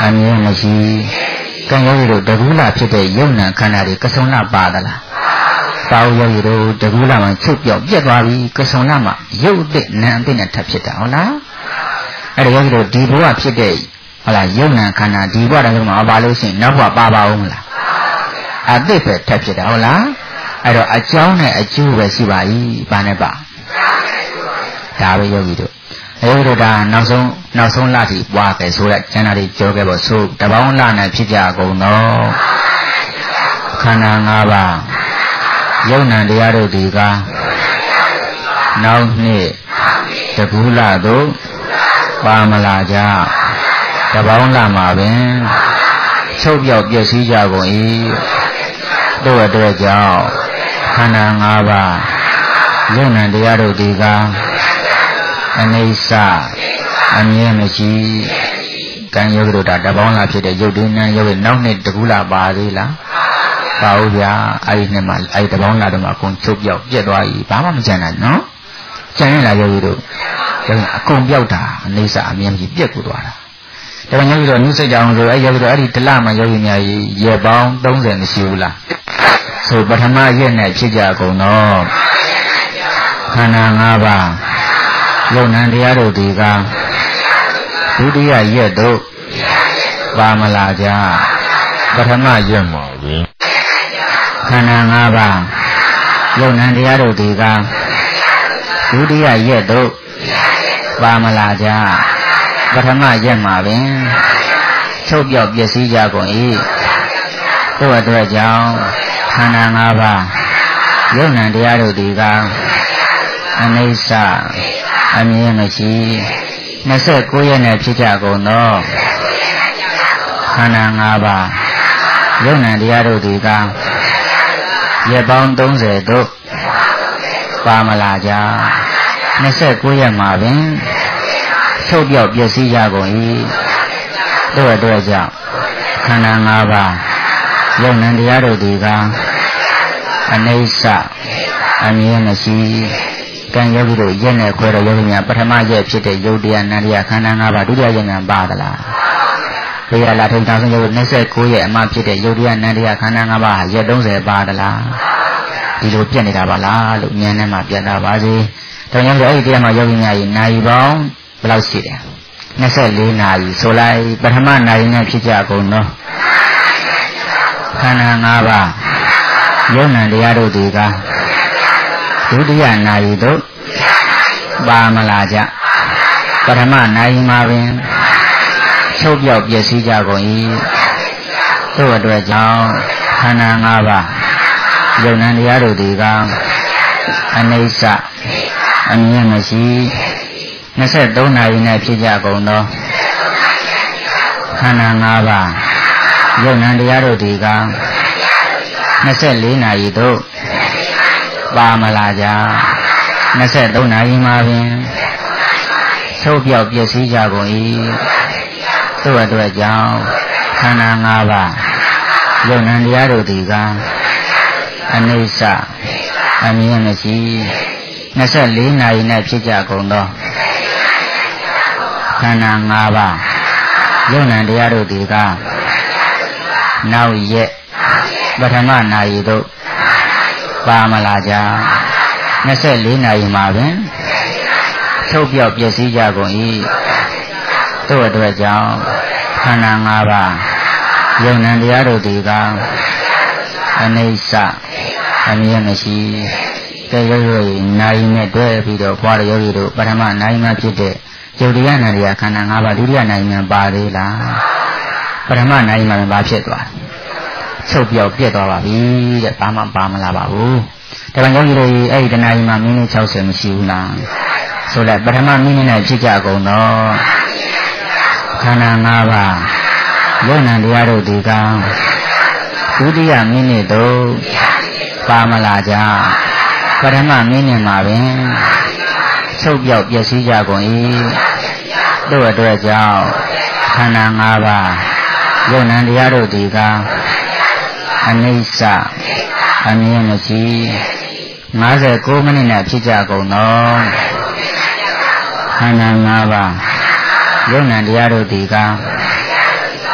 အမြဲမရှိကံယောဂီတို့တကူလာဖြစ်တဲ့ယုံနာခန္ဓာတွေကဆုံလာပါသလားပါဦးယောဂီတို့တကူလာမှချုပ်ပြောက်ပြက်သွားပြီကဆုံလာမှရုပ်အစ်နာအစ်နဲ့ထပ်ဖြစ်တာဟုတ်လားအဲ့ဒါယောဂီတို့ဒီဘဝဖြစ်တဲ့ဟုတ်လားယုံနာခန္ဓာဒီဘဝတည်းကမှပါလို့ရှိရင်နောက်ဘဝပါပါဦးမလားအစ်ပဲထပ်ဖြစ်တာဟုတ်လားအဲ့တော့အကြောင်းနဲ့အကျိုးပဲရှိပါ၏ဘာနဲ့ပါဒါပဲယောဂီတို့ယောဂီတို့ဒါနောက်ဆုံးနောက်ဆုံးလထိပွားခဲ့ဆိုတဲ့ကျန်တာတွေကြောခဲ့ပေါ့ဆိုတပေါင်းလနဲ့ဖြစ်ကြကုန်တော့ခန္ဓာ၅ပါးယုံနာတရားတို့ဒီကနောက်နှစ်တကူလသို့ပါမလာကြတပေါင်းလမှာပင်ချုပ်ပြောက်ပျက်စီးကြကုန်၏တို့အတွက်ကြောင့်ခန္ဓာ၅ပါးယုံနာတရားတို့ဒီကအနိစ္စအမြဲမရှိကံယောဂတို့တာတပေါင်းလာဖြစ်တဲ့ရုပ်တည်နာယောဂနောက်နှစ်တကူလာပါသေးလားပါဦးဗျာအဲ့ဒီနှစ်မှာအဲ့ဒီတပေါင်းလာတော့မှအကုန်ချုပ်ပြောက်ပြက်သွားပြီဘာမှမကြံနိုင်နော်ကြံရလားယောဂတို့ယောဂအကုန်ပြောက်တာအနိစ္စအမြဲမရှိပြက်ကိုသွားတာဒါကြောင့်ယောဂတို့နှုတ်ဆက်ကြအောင်ဆိုအဲ့ယောဂတို့အဲ့ဒီတလမှာယောဂများကြီးရေပေါင်း၃၀မရှိဘူးလားဆိုပထမရက်နဲ့ဖြစ်ကြကုန်တော့ခန္ဓာ၅ပါးယုံနာတရားတို့ဒီကဒုတိယရက်တို့ပါမလာကြပထမရက်မှာပင်ခန္ဓာ၅ပါးယုံနာတရားတို့ဒီကဒုတိယရက်တို့ပါမလာကြပထမရက်မှာပင်ချုပ်ပြောက်ပျက်စီးကြကုန်၏တို့အတွက်ကြောင့်ခန္ဓာ၅ပါးယုံနာတရားတို့ဒီကအနိစ္စအမြဲမရှိ၂၉ရက်နဲ့ဖြစ်ကြကုန်သောခန္ဓာ၅ပါးယုံနာတရားတို့ဒီကရက်ပေါင်း၃၀တို့ပါမလာကြ၂၉ရက်မှာပင်ချုပ်ပြောက်ပျက်စီးကြကုန်၏တို့အတွက်ကြောင့်ခန္ဓာ၅ပါးယုံနာတရားတို့ဒီကအနိစ္စအမြဲမရှိကံယောဂီတို့ရက်နဲ့ခွဲတော့ယောဂီများပထမရက်ဖြစ်တဲ့ယုတ်တရားနန္တရားခန္ဓာ၅ပါးဒုတိယရက်များပါသလားဘုရားလာထုံတောင်းဆုံးယောဂီ၂၉ရက်အမှဖြစ်တဲ့ယုတ်တရားနန္တရားခန္ဓာ၅ပါးဟာရက်၃၀ပါသလားဒီလိုပြက်နေတာပါလားလို့ဉာဏ်နဲ့မှပြတ်တာပါစေ။ဒါကြောင့်အဲ့ဒီတရားမှာယောဂီများကြီးနာရီပေါင်းဘယ်လောက်ရှိတယ်၂၄နာရီဆိုလိုက်ပထမနာရီနဲ့ဖြစ်ကြကုန်တော့ခန္ဓာ၅ပါးယုံနာတရားတို့ဒီကဒုတိယနာရီတို့ပါမလာကြပထမနာရီမှာပင်ချုပ်ပြောက်ပျက်စီးကြကုန်၏တို့အတွက်ကြောင့်ခန္ဓာ၅ပါးယုံနာတရားတို့ဒီကအနိစ္စအမြဲမရှိ၂၃နာရီနဲ့ဖြစ်ကြကုန်သောခန္ဓာ၅ပါးယုံနာတရားတို့ဒီက၂၄နာရီတို့ပါမလာကြ၂၃နာရီမှာပင်ချုပ်ပြောက်ပျက်စီးကြကုန်၏တို့အတွက်ကြောင့်ခန္ဓာ၅ပါးယုံနာတရားတို့ဒီကအနိစ္စအမြဲမရှိ၂၄နာရီနဲ့ဖြစ်ကြကုန်သောခန္ဓာ၅ပါးယုံနာတရားတို့ဒီကနောက်ရက်ပထမနာရီတို့ပါမလာကြ၂၄နာရီမှာပင်ချုပ်ပြောက်ပျက်စီးကြကုန်၏တို့အတွက်ကြောင့်ခန္ဓာ၅ပါးယုံနာတရားတို့ဒီကအနိစ္စအမြဲမရှိတဲ့ယောဂီနာရီနဲ့တွဲပြီးတော့ဘွားရယောဂီတို့ပထမနာရီမှာဖြစ်တဲ့ယုတ်တရားနာရီခန္ဓာ၅ပါးဒုတိယနာရီမှာပါသေးလားပထမနာရီမှာဘာဖြစ်သွားချုပ်ပြောက်ပြက်သွားပါပြီတဲ့ဘာမှပါမလာပါဘူးဒါပေမဲ့ယောဂီတို့အဲ့ဒီတနာရီမှာမိနစ်၆၀မရှိဘူးလားဆိုတော့ပထမမိနစ်နဲ့ဖြစ်ကြကုန်တော့ခန္ဓာ၅ပါးယုံနာတရားတို့ဒီကဒုတိယမိနစ်တို့ပါမလာကြပထမမိနစ်မှာပင်ချုပ်ပြောက်ပျက်စီးကြကုန်၏တို့အတွက်ကြောင့်ခန္ဓာ၅ပါးယုံနာတရားတို့ဒီကအနိစ္စအမြဲမရှိ၅၉မိနစ်နဲ့ဖြစ်ကြကုန်သောခန္ဓာ၅ပါးယုံနာတရားတို့ဒီက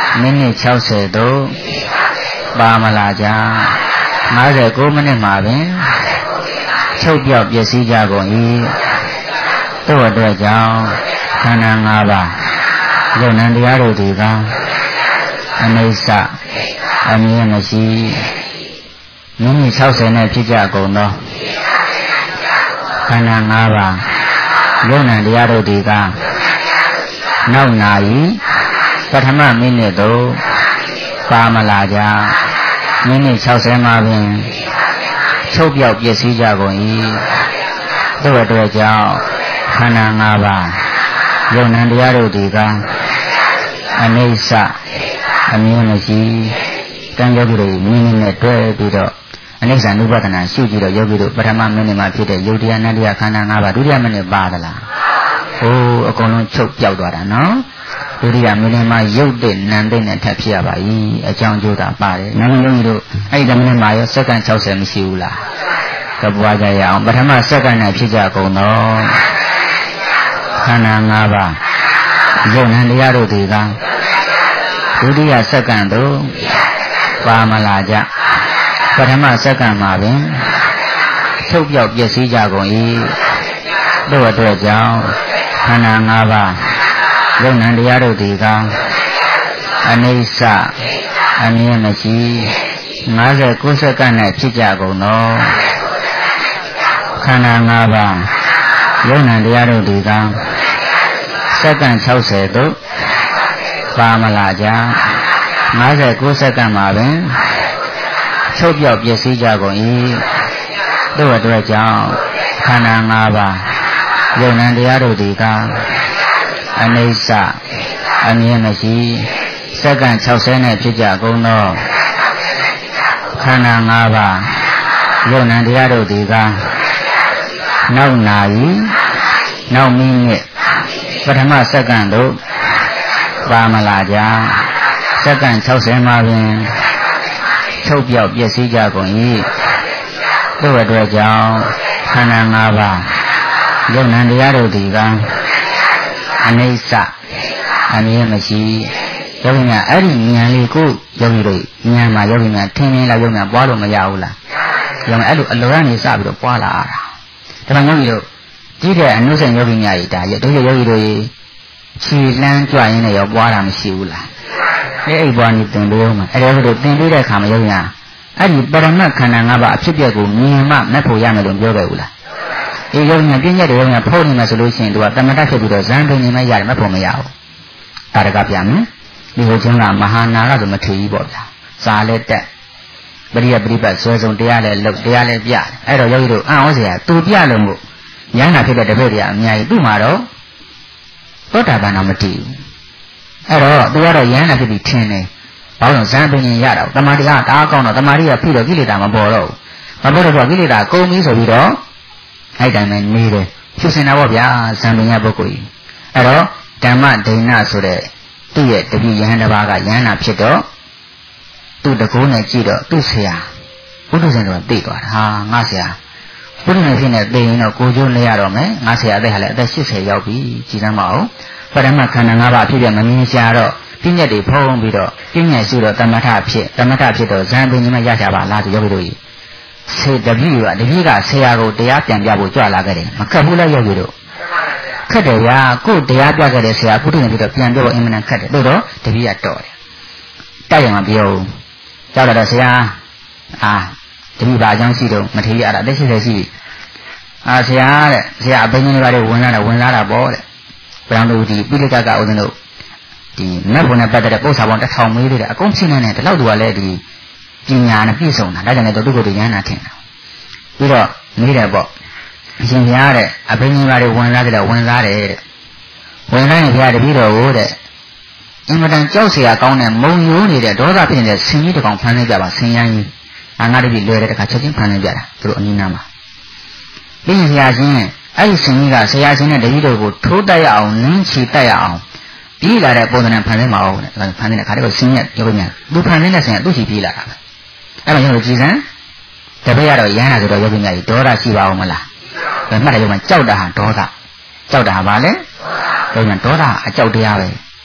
မိနစ်၆၀သို့ပါမလာကြ၅၉မိနစ်မှာပင်ချုပ်ပြောက်ပျက်စီးကြကုန်၏တို့အတွက်ကြောင့်ခန္ဓာ၅ပါးယုံ nant တရားတို့သည်ကအနိစ္စအမြဲမရှိမိနစ်၆၀နဲ့ဖြစ်ကြကုန်သောခန္ဓာ၅ပါးယုံ nant တရားတို့သည်ကနောက်နာ၏ပထမမိနစ်သို့ပါမလာကြမိနစ်၆၀မှာပင်ချုပ်ပြောက်ပျက်စီးကြကုန်၏တို့အတွက်ကြောင့်ခန္ဓာ၅ပါးယုံ nant တရားတို့သည်ကအနိစ္စအမြဲမရှိတန်ယောဂီတို့မိနစ်နဲ့တွဲပြီးတော့အနိစ္စ ानु ပဒနာရှုကြည့်တော့ယောဂီတို့ပထမမိနစ်မှာဖြစ်တဲ့ယုတ်တရားနတ္တရားခန္ဓာ၅ပါးဒုတိယမိနစ်ပါသလားဟိုးအကုန်လုံးချုပ်ပြောက်သွားတာနော်ဒုတိယမိနစ်မှာယုတ်တဲ့နံတဲ့နဲ့ထပ်ဖြစ်ရပါ၏အကြောင်းကျိုးတာပါတယ်နာမည်ယောဂီတို့အဲ့ဒီမိနစ်မှာရောစက္ကန့်၆၀မရှိဘူးလားကပွားကြရအောင်ပထမစက္ကန့်နဲ့ဖြစ်ကြကုန်တော့ခန္ဓာ၅ပါးယုတ် nant တရားတို့သည်ကဒုတိယစက္ကန့်သို့ပါမလာကြပထမစက္ကန့်မှာပင်ချုပ်ပြောက်ပျက်စီးကြကုန်၏တို့အတွက်ကြောင့်ခန္ဓာ၅ပါးယုံ nant တရားတို့သည်ကအနိစ္စအမြဲမရှိ၅၉စက္ကန့်နဲ့ဖြစ်ကြကုန်သောခန္ဓာ၅ပါးယုံ nant တရားတို့သည်ကစက္ကန့်၆၀သို့ပါမလာကြ၅၉စက္ကန့်မှာပင်ချုပ်ပြောက်ပျက်စီးကြကုန်၏တို့အတွက်ကြောင့်ခန္ဓာ၅ပါးယုံ nant တရားတို့သည်ကအနိစ္စအမြဲမရှိစက္ကန့်၆၀နဲ့ဖြစ်ကြကုန်သောခန္ဓာ၅ပါးယုံ nant တရားတို့သည်ကနောက်နာ၏နောက်မိနစ်ပထမစက္ကန့်သို့ပါမလာကြစက္ကန့်၆၀မှာပင်ချုပ်ပြောက်ပျက်စီးကြကုန်၏တို့အတွက်ကြောင့်ခန္ဓာ၅ပါးယုံ nant တရားတို့သည်ကအနိစ္စအမြဲမရှိယောဂီများအဲ့ဒီဉာဏ်လေးကိုယောဂီတို့ဉာဏ်မှာယောဂီများထင်မြင်လာယောဂီများပွားလို့မရဘူးလားယောဂီအဲ့လိုအလိုရနေစပြီးတော့ပွားလာတာဒါမှယောဂီတို့ကြည့်တဲ့အနုစိန်ယောဂီများကြီးဒါရတို့ယောဂီတို့ခြေလန်းကြွရင်းနဲ့ရောပွားတာမရှိဘူးလားအဲ့အိပ်ပွားနေသင်လို့မှာအဲ့ဒါတို့သင်ပြီးတဲ့အခါမှာယောဂီများအဲ့ဒီပရမတ်ခန္ဓာ၅ပါးအဖြစ်အပျက်ကိုမြင်မှမက်ဖို့ရမယ်လို့ပြောခဲ့ဘူးလားဒီယောဂီများပြည့်ညက်တဲ့ယောဂီများဖုံးနေမှဆိုလို့ရှိရင်သူကတမတတ်ဖြစ်ပြီးတော့ဇန်ပင်နေမှရတယ်မက်ဖို့မရဘူးဒါတကပြန်မယ်ဒီဟိုချင်းကမဟာနာကဆိုမထေကြီးပေါ့ဗျာဇာလည်းတက်ပရိယပရိပတ်ဆွဲဆုံးတရားလည်းလုတ်တရားလည်းပြအဲ့တော့ယောဂီတို့အံ့ဩစရာသူပြလို့မို့ဉာဏ်နာဖြစ်တဲ့တပည့်တွေအများကြီးသူ့မှာတော့သောတာပန်တော့မတည်ဘူးအဲ့တော့သူကတော့ဉာဏ်နာဖြစ်ပြီးထင်တယ်ဘာလို့ဇန်ပင်ရင်ရတာတမာတိကတအားကောင်းတော့တမာတိကပြီးတော့ကိလေသာမပေါ်တော့ဘူးမပေါ်တော့ကိလေသာကုန်ပြီဆိုပြီးတော့အဲ့တိုင်းပဲနေတယ်ဖြစ်စင်တာပေါ့ဗျာဇန်ပင်ရပုဂ္ဂိုလ်ကြီးအဲ့တော့ဓမ္မဒိဏဆိုတဲ့သူ့ရဲ့တပည့်ယဟန်တစ်ပါးကယဟန်နာဖြစ်တော့သူ့တကူနဲ့ကြည့်တော့သူ့ဆရာဘုဒ္ဓဆင်တော်သိသွားတာဟာငါဆရာဘုဒ္ဓနဲ့ဖြစ်နေသိရင်တော့ကိုကျိုးလဲရတော့မယ်ငါဆရာအသက်ဟာလည်းအသက်၈၀ရောက်ပြီကြည်စမ်းမအောင်ပရမတ်ခန္ဓာ၅ပါးဖြစ်ပြမမြင်ရှာတော့ပြည့်ညက်တွေဖုံးပြီးတော့ပြည့်ညက်ရှိတော့တမထဖြစ်တမထဖြစ်တော့ဇန်ပင်ကြီးမရကြပါလားဆိုယောဂီတို့ကြီးဆေတပည့်ကတပည့်ကဆရာကိုတရားပြန်ပြဖို့ကြွလာခဲ့တယ်မခက်ဘူးလားယောဂီတို့ခက်တယ်ဗျာကိုတရားပြခဲ့တဲ့ဆရာဘုဒ္ဓနဲ့ပြီးတော့ပြန်ပြောအင်မတန်ခက်တယ်တို့တော့တပည့်ကတော့တယ်တိုက်ရမှာပြောကြောက်လာတော့ဆရာအာတပည့်ပါအကြောင်းရှိတော့မထေရအဲ့ဒါတက်ရှိတယ်ရှိအာဆရာတဲ့ဆရာအဘိညာဉ်တွေပါလေဝင်လာတာဝင်လာတာပေါ့တဲ့ဘယ်လိုဒီပိဋကကဥဒ္ဒနုဒီနတ်ဘုံနဲ့ပတ်သက်တဲ့ပု္ပ္ပာပေါင်းတစ်ထောင်မေးတယ်အကုန်ရှင်းနေတယ်ဒီလောက်သူကလည်းဒီပညာနဲ့ပြည့်စုံတာဒါကြောင့်လည်းတို့ကိုယ်တို့ရဟန္တာထင်တာပြီးတော့မေးတယ်ပေါ့အရှင်ဘုရားတဲ့အဘိညာဉ်တွေဝင်လာတယ်ဝင်လာတယ်တဲ့ဝင်လာရင်ဘုရားတပည့်တော်ကိုတဲ့အင်မတန်ကြောက်စရာကောင်းတဲ့မုံယိုးနေတဲ့ဒေါသဖြစ်နေတဲ့ဆင်းကြီးတစ်ကောင်ဖမ်းနေကြပါဆင်းရမ်းကြီးအာငါတပည့်လွယ်တဲ့တခါချက်ချင်းဖမ်းနေကြတာသူတို့အနည်းနာမှာပြီးရင်ဆရာရှင်အဲ့ဒီဆင်းကြီးကဆရာရှင်နဲ့တပည့်တော်ကိုထိုးတက်ရအောင်နင်းချီတက်ရအောင်ပြေးလာတဲ့ပုံစံဖန်ဆင်းမအောင်တဲ့ဖန်ဆင်းတဲ့ခါတည်းကဆင်းရက်ပြောပြန်သူဖန်ဆင်းတဲ့ဆင်းရက်သူ့ချီပြေးလာတာပဲအဲ့မှာကျွန်တော်ကြည်စမ်းတပည့်ရတော့ရဟန်းလာဆိုတော့ယောဂီများကြီးဒေါသရှိပါအောင်မလားဘယ်မှတ်တယ်ယောဂီကြောက်တာဟာဒေါသကြောက်တာဟာဘာလဲယောဂီများဒေါသအကြောက်တရားပဲ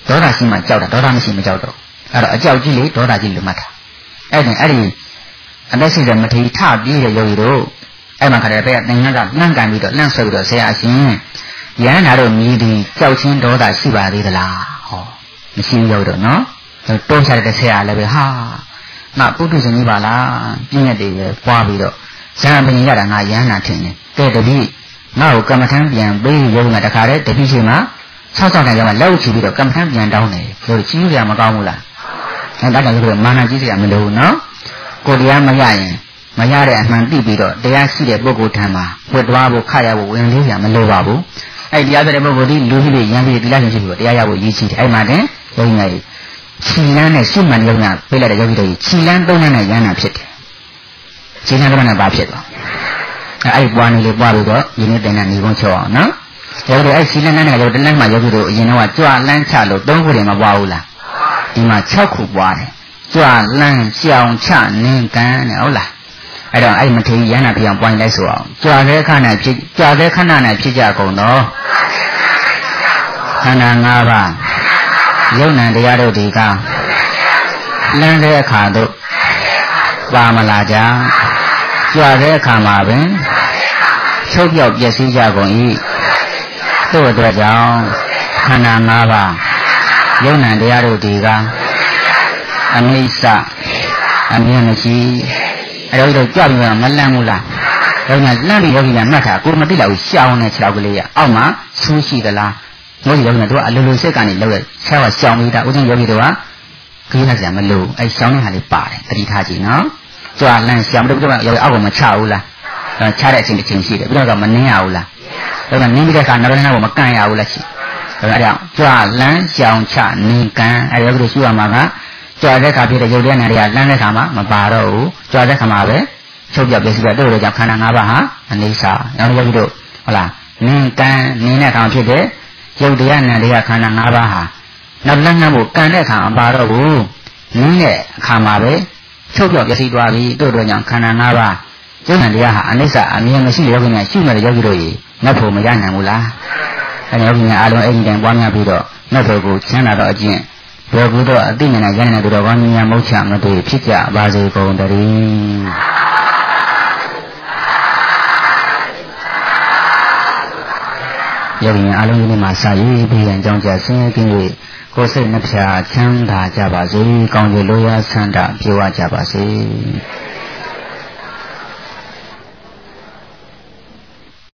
ဒေါသရှိမှကြောက်တာဒေါသမရှိမကြောက်တော့အဲ့တော့အကြောက်ကြီးလေဒေါသကြီးလို့မှတ်တာအဲ့ဒါအဲ့ဒီအသက်ရှိတဲ့မထေရထပြေးတဲ့ယောဂီတို့အဲ့မှာခါတဲ့ဘက်ကသင်္ကန်းကနှံ့ကန်ပြီးတော့လှန့်ဆွဲပြီးတော့ဆရာအရှင်ရဟန္တာတို့မြည်သည်ကြောက်ချင်းဒေါသရှိပါသေးသလားဟောမရှိဘူးယောဂီတို့နော်တွန်းချတဲ့ဆရာလည်းပဲဟာငါပုထုဇဉ်ကြီးပါလားပြည့်ညက်တွေပဲပွားပြီးတော့ဇာပင်ရတာငါရဟန္တာထင်တယ်တဲ့တပည့်ငါ့ကိုကမ္မထမ်းပြန်ပေးရုံကတခါတည်းတပည့်ရှိမှဆောက်ဆောက်နေကြမှာလက်ဥချပြီးတော့ကမ္မထမ်းပြန်တောင်းတယ်လို့ချီးရမကောင်းဘူးလားအဲဒါကြောင့်ဒီလိုမာနကြီးစရာမလိုဘူးနော်ကိုတရားမရရင်မရတဲ့အမှန်သိပြီးတော့တရားရှိတဲ့ပုဂ္ဂိုလ်ထံမှာဝတ်သွားဖို့ခရရဖို့ဝင်လေးရမလိုပါဘူးအဲတရားတဲ့ပုဂ္ဂိုလ်ဒီလူကြီးတွေရန်ပြီးတိလာရှင်ရှိပြီးတော့တရားရဖို့ရည်ချီတယ်အဲ့မှာတင်ဘုန်းကြီးခြီလန်းနဲ့စိတ်မှန်ရုံကပြေးလိုက်တဲ့ယောဂီတွေခြီလန်းသုံးနဲ့ရဟန္တာဖြစ်တယ်ခြီလန်းသုံးနဲ့ဘာဖြစ်သွားအဲအဲ့ပွားနေလေပွားပြီးတော့ယနေ့တင်တဲ့ညီကုန်းချောအောင်နော်ယောဂီတွေအဲ့ခြီလန်းနဲ့ယောဂီတလန်းမှာယောဂီတို့အရင်တော့ကြွလန်းချလို့သုံးခုတည်းမပွားဘူးလားဒီမှာ၆ခုပွားတယ်ကြွလန်းရှောင်ချနင်းကန်နဲ့ဟုတ်လားအဲ့တော့အဲ့မထေရရဟန္တာပြောင်းပွားလိုက်ဆိုအောင်ကြွတဲ့ခဏနဲ့ဖြစ်ကြွတဲ့ခဏနဲ့ဖြစ်ကြကုန်တော့ခန္ဓာ၅ပါးယုံ nant တရားတို့ဒီကလမ်းတဲ့အခါတို့ပါမလာကြကြွတဲ့အခါမှာပင်ချုပ်ပြောက်ပျက်စီးကြကုန်၏သို့အတွက်ကြောင့်ခန္ဓာ၅ပါးယုံ nant တရားတို့ဒီကအနိစ္စအမြဲမရှိအဲ့တော့ကြွပြီးတော့မလန့်ဘူးလားဒါကလန့်ပြီးယောဂီကမှတ်တာကိုမသိလိုက်ဘူးရှောင်းနေခြေောက်ကလေးရအောက်မှာဆူးရှိသလားယောဂီယောဂီတို့ကအလိုလိုစိတ်ကနေလောက်ရဆရာကရှောင်းနေတာဥစဉ်ယောဂီတို့ကခရီးလိုက်ကြမလို့အဲရှောင်းတဲ့ဟာလေးပါတယ်တတိထားကြည့်နော်ကြွလန့်ရှောင်းတို့တို့ကယောဂီအောက်ကိုမချဘူးလားချတဲ့အချိန်တစ်ချိန်ရှိတယ်ပြီးတော့ကမနှင်းရဘူးလားဒါကနှင်းပြီးတဲ့အခါနောက်တစ်နောက်ကိုမကန်ရဘူးလားရှိဒါကြောင့်ကြွလန့်ရှောင်းချနင်းကန်အဲယောဂီတို့ရှိရမှာကကြွတဲ့အခါဖြစ်တဲ့ရုပ်တဲ့နာတွေကလမ်းတဲ့အခါမှာမပါတော့ဘူးကြွတဲ့အခါမှာပဲချုပ်ပြောက်ပြည့်စုံတဲ့တို့တို့ကြောင့်ခန္ဓာ၅ပါးဟာအနိစ္စနောက်ယောဂီတို့ဟုတ်လားနင်းကန်နင်းတဲ့အခါဖြစ်တဲ့ရုပ်တရားနာတရားခန္ဓာ၅ပါးဟာနောက်လမ်းနှံ့ဖို့ကံတဲ့အခါမပါတော့ဘူးနင်းတဲ့အခါမှာပဲချုပ်ပြောက်ပြည့်စုံသွားပြီတို့တို့ကြောင့်ခန္ဓာ၅ပါးကျင့်တဲ့တရားဟာအနိစ္စအမြဲမရှိတဲ့ယောဂီများရှိမဲ့ယောဂီတို့ရေနှက်ဖို့မရနိုင်ဘူးလားအဲယောဂီများအားလုံးအဲ့ဒီတိုင်ပွားများပြီးတော့နှက်ဖို့ကိုချမ်းသာတော့အကျင့်ဘယ်ကူတော့အသိဉာဏ်နဲ့ဉာဏ်နဲ့တို့ကောင်းဉာဏ်မုတ်ချမတွေ့ဖြစ်ကြပါစေကုန်တည်းယောဂီများအားလုံးဒီမှာစာရေးပြီးရင်ကြောင်းကြဆင်းရဲကင်း၍ကိုယ်စိတ်နှဖျားချမ်းသာကြပါစေကောင်းကျိုးလိုရာဆန္ဒပြေဝကြပါစေ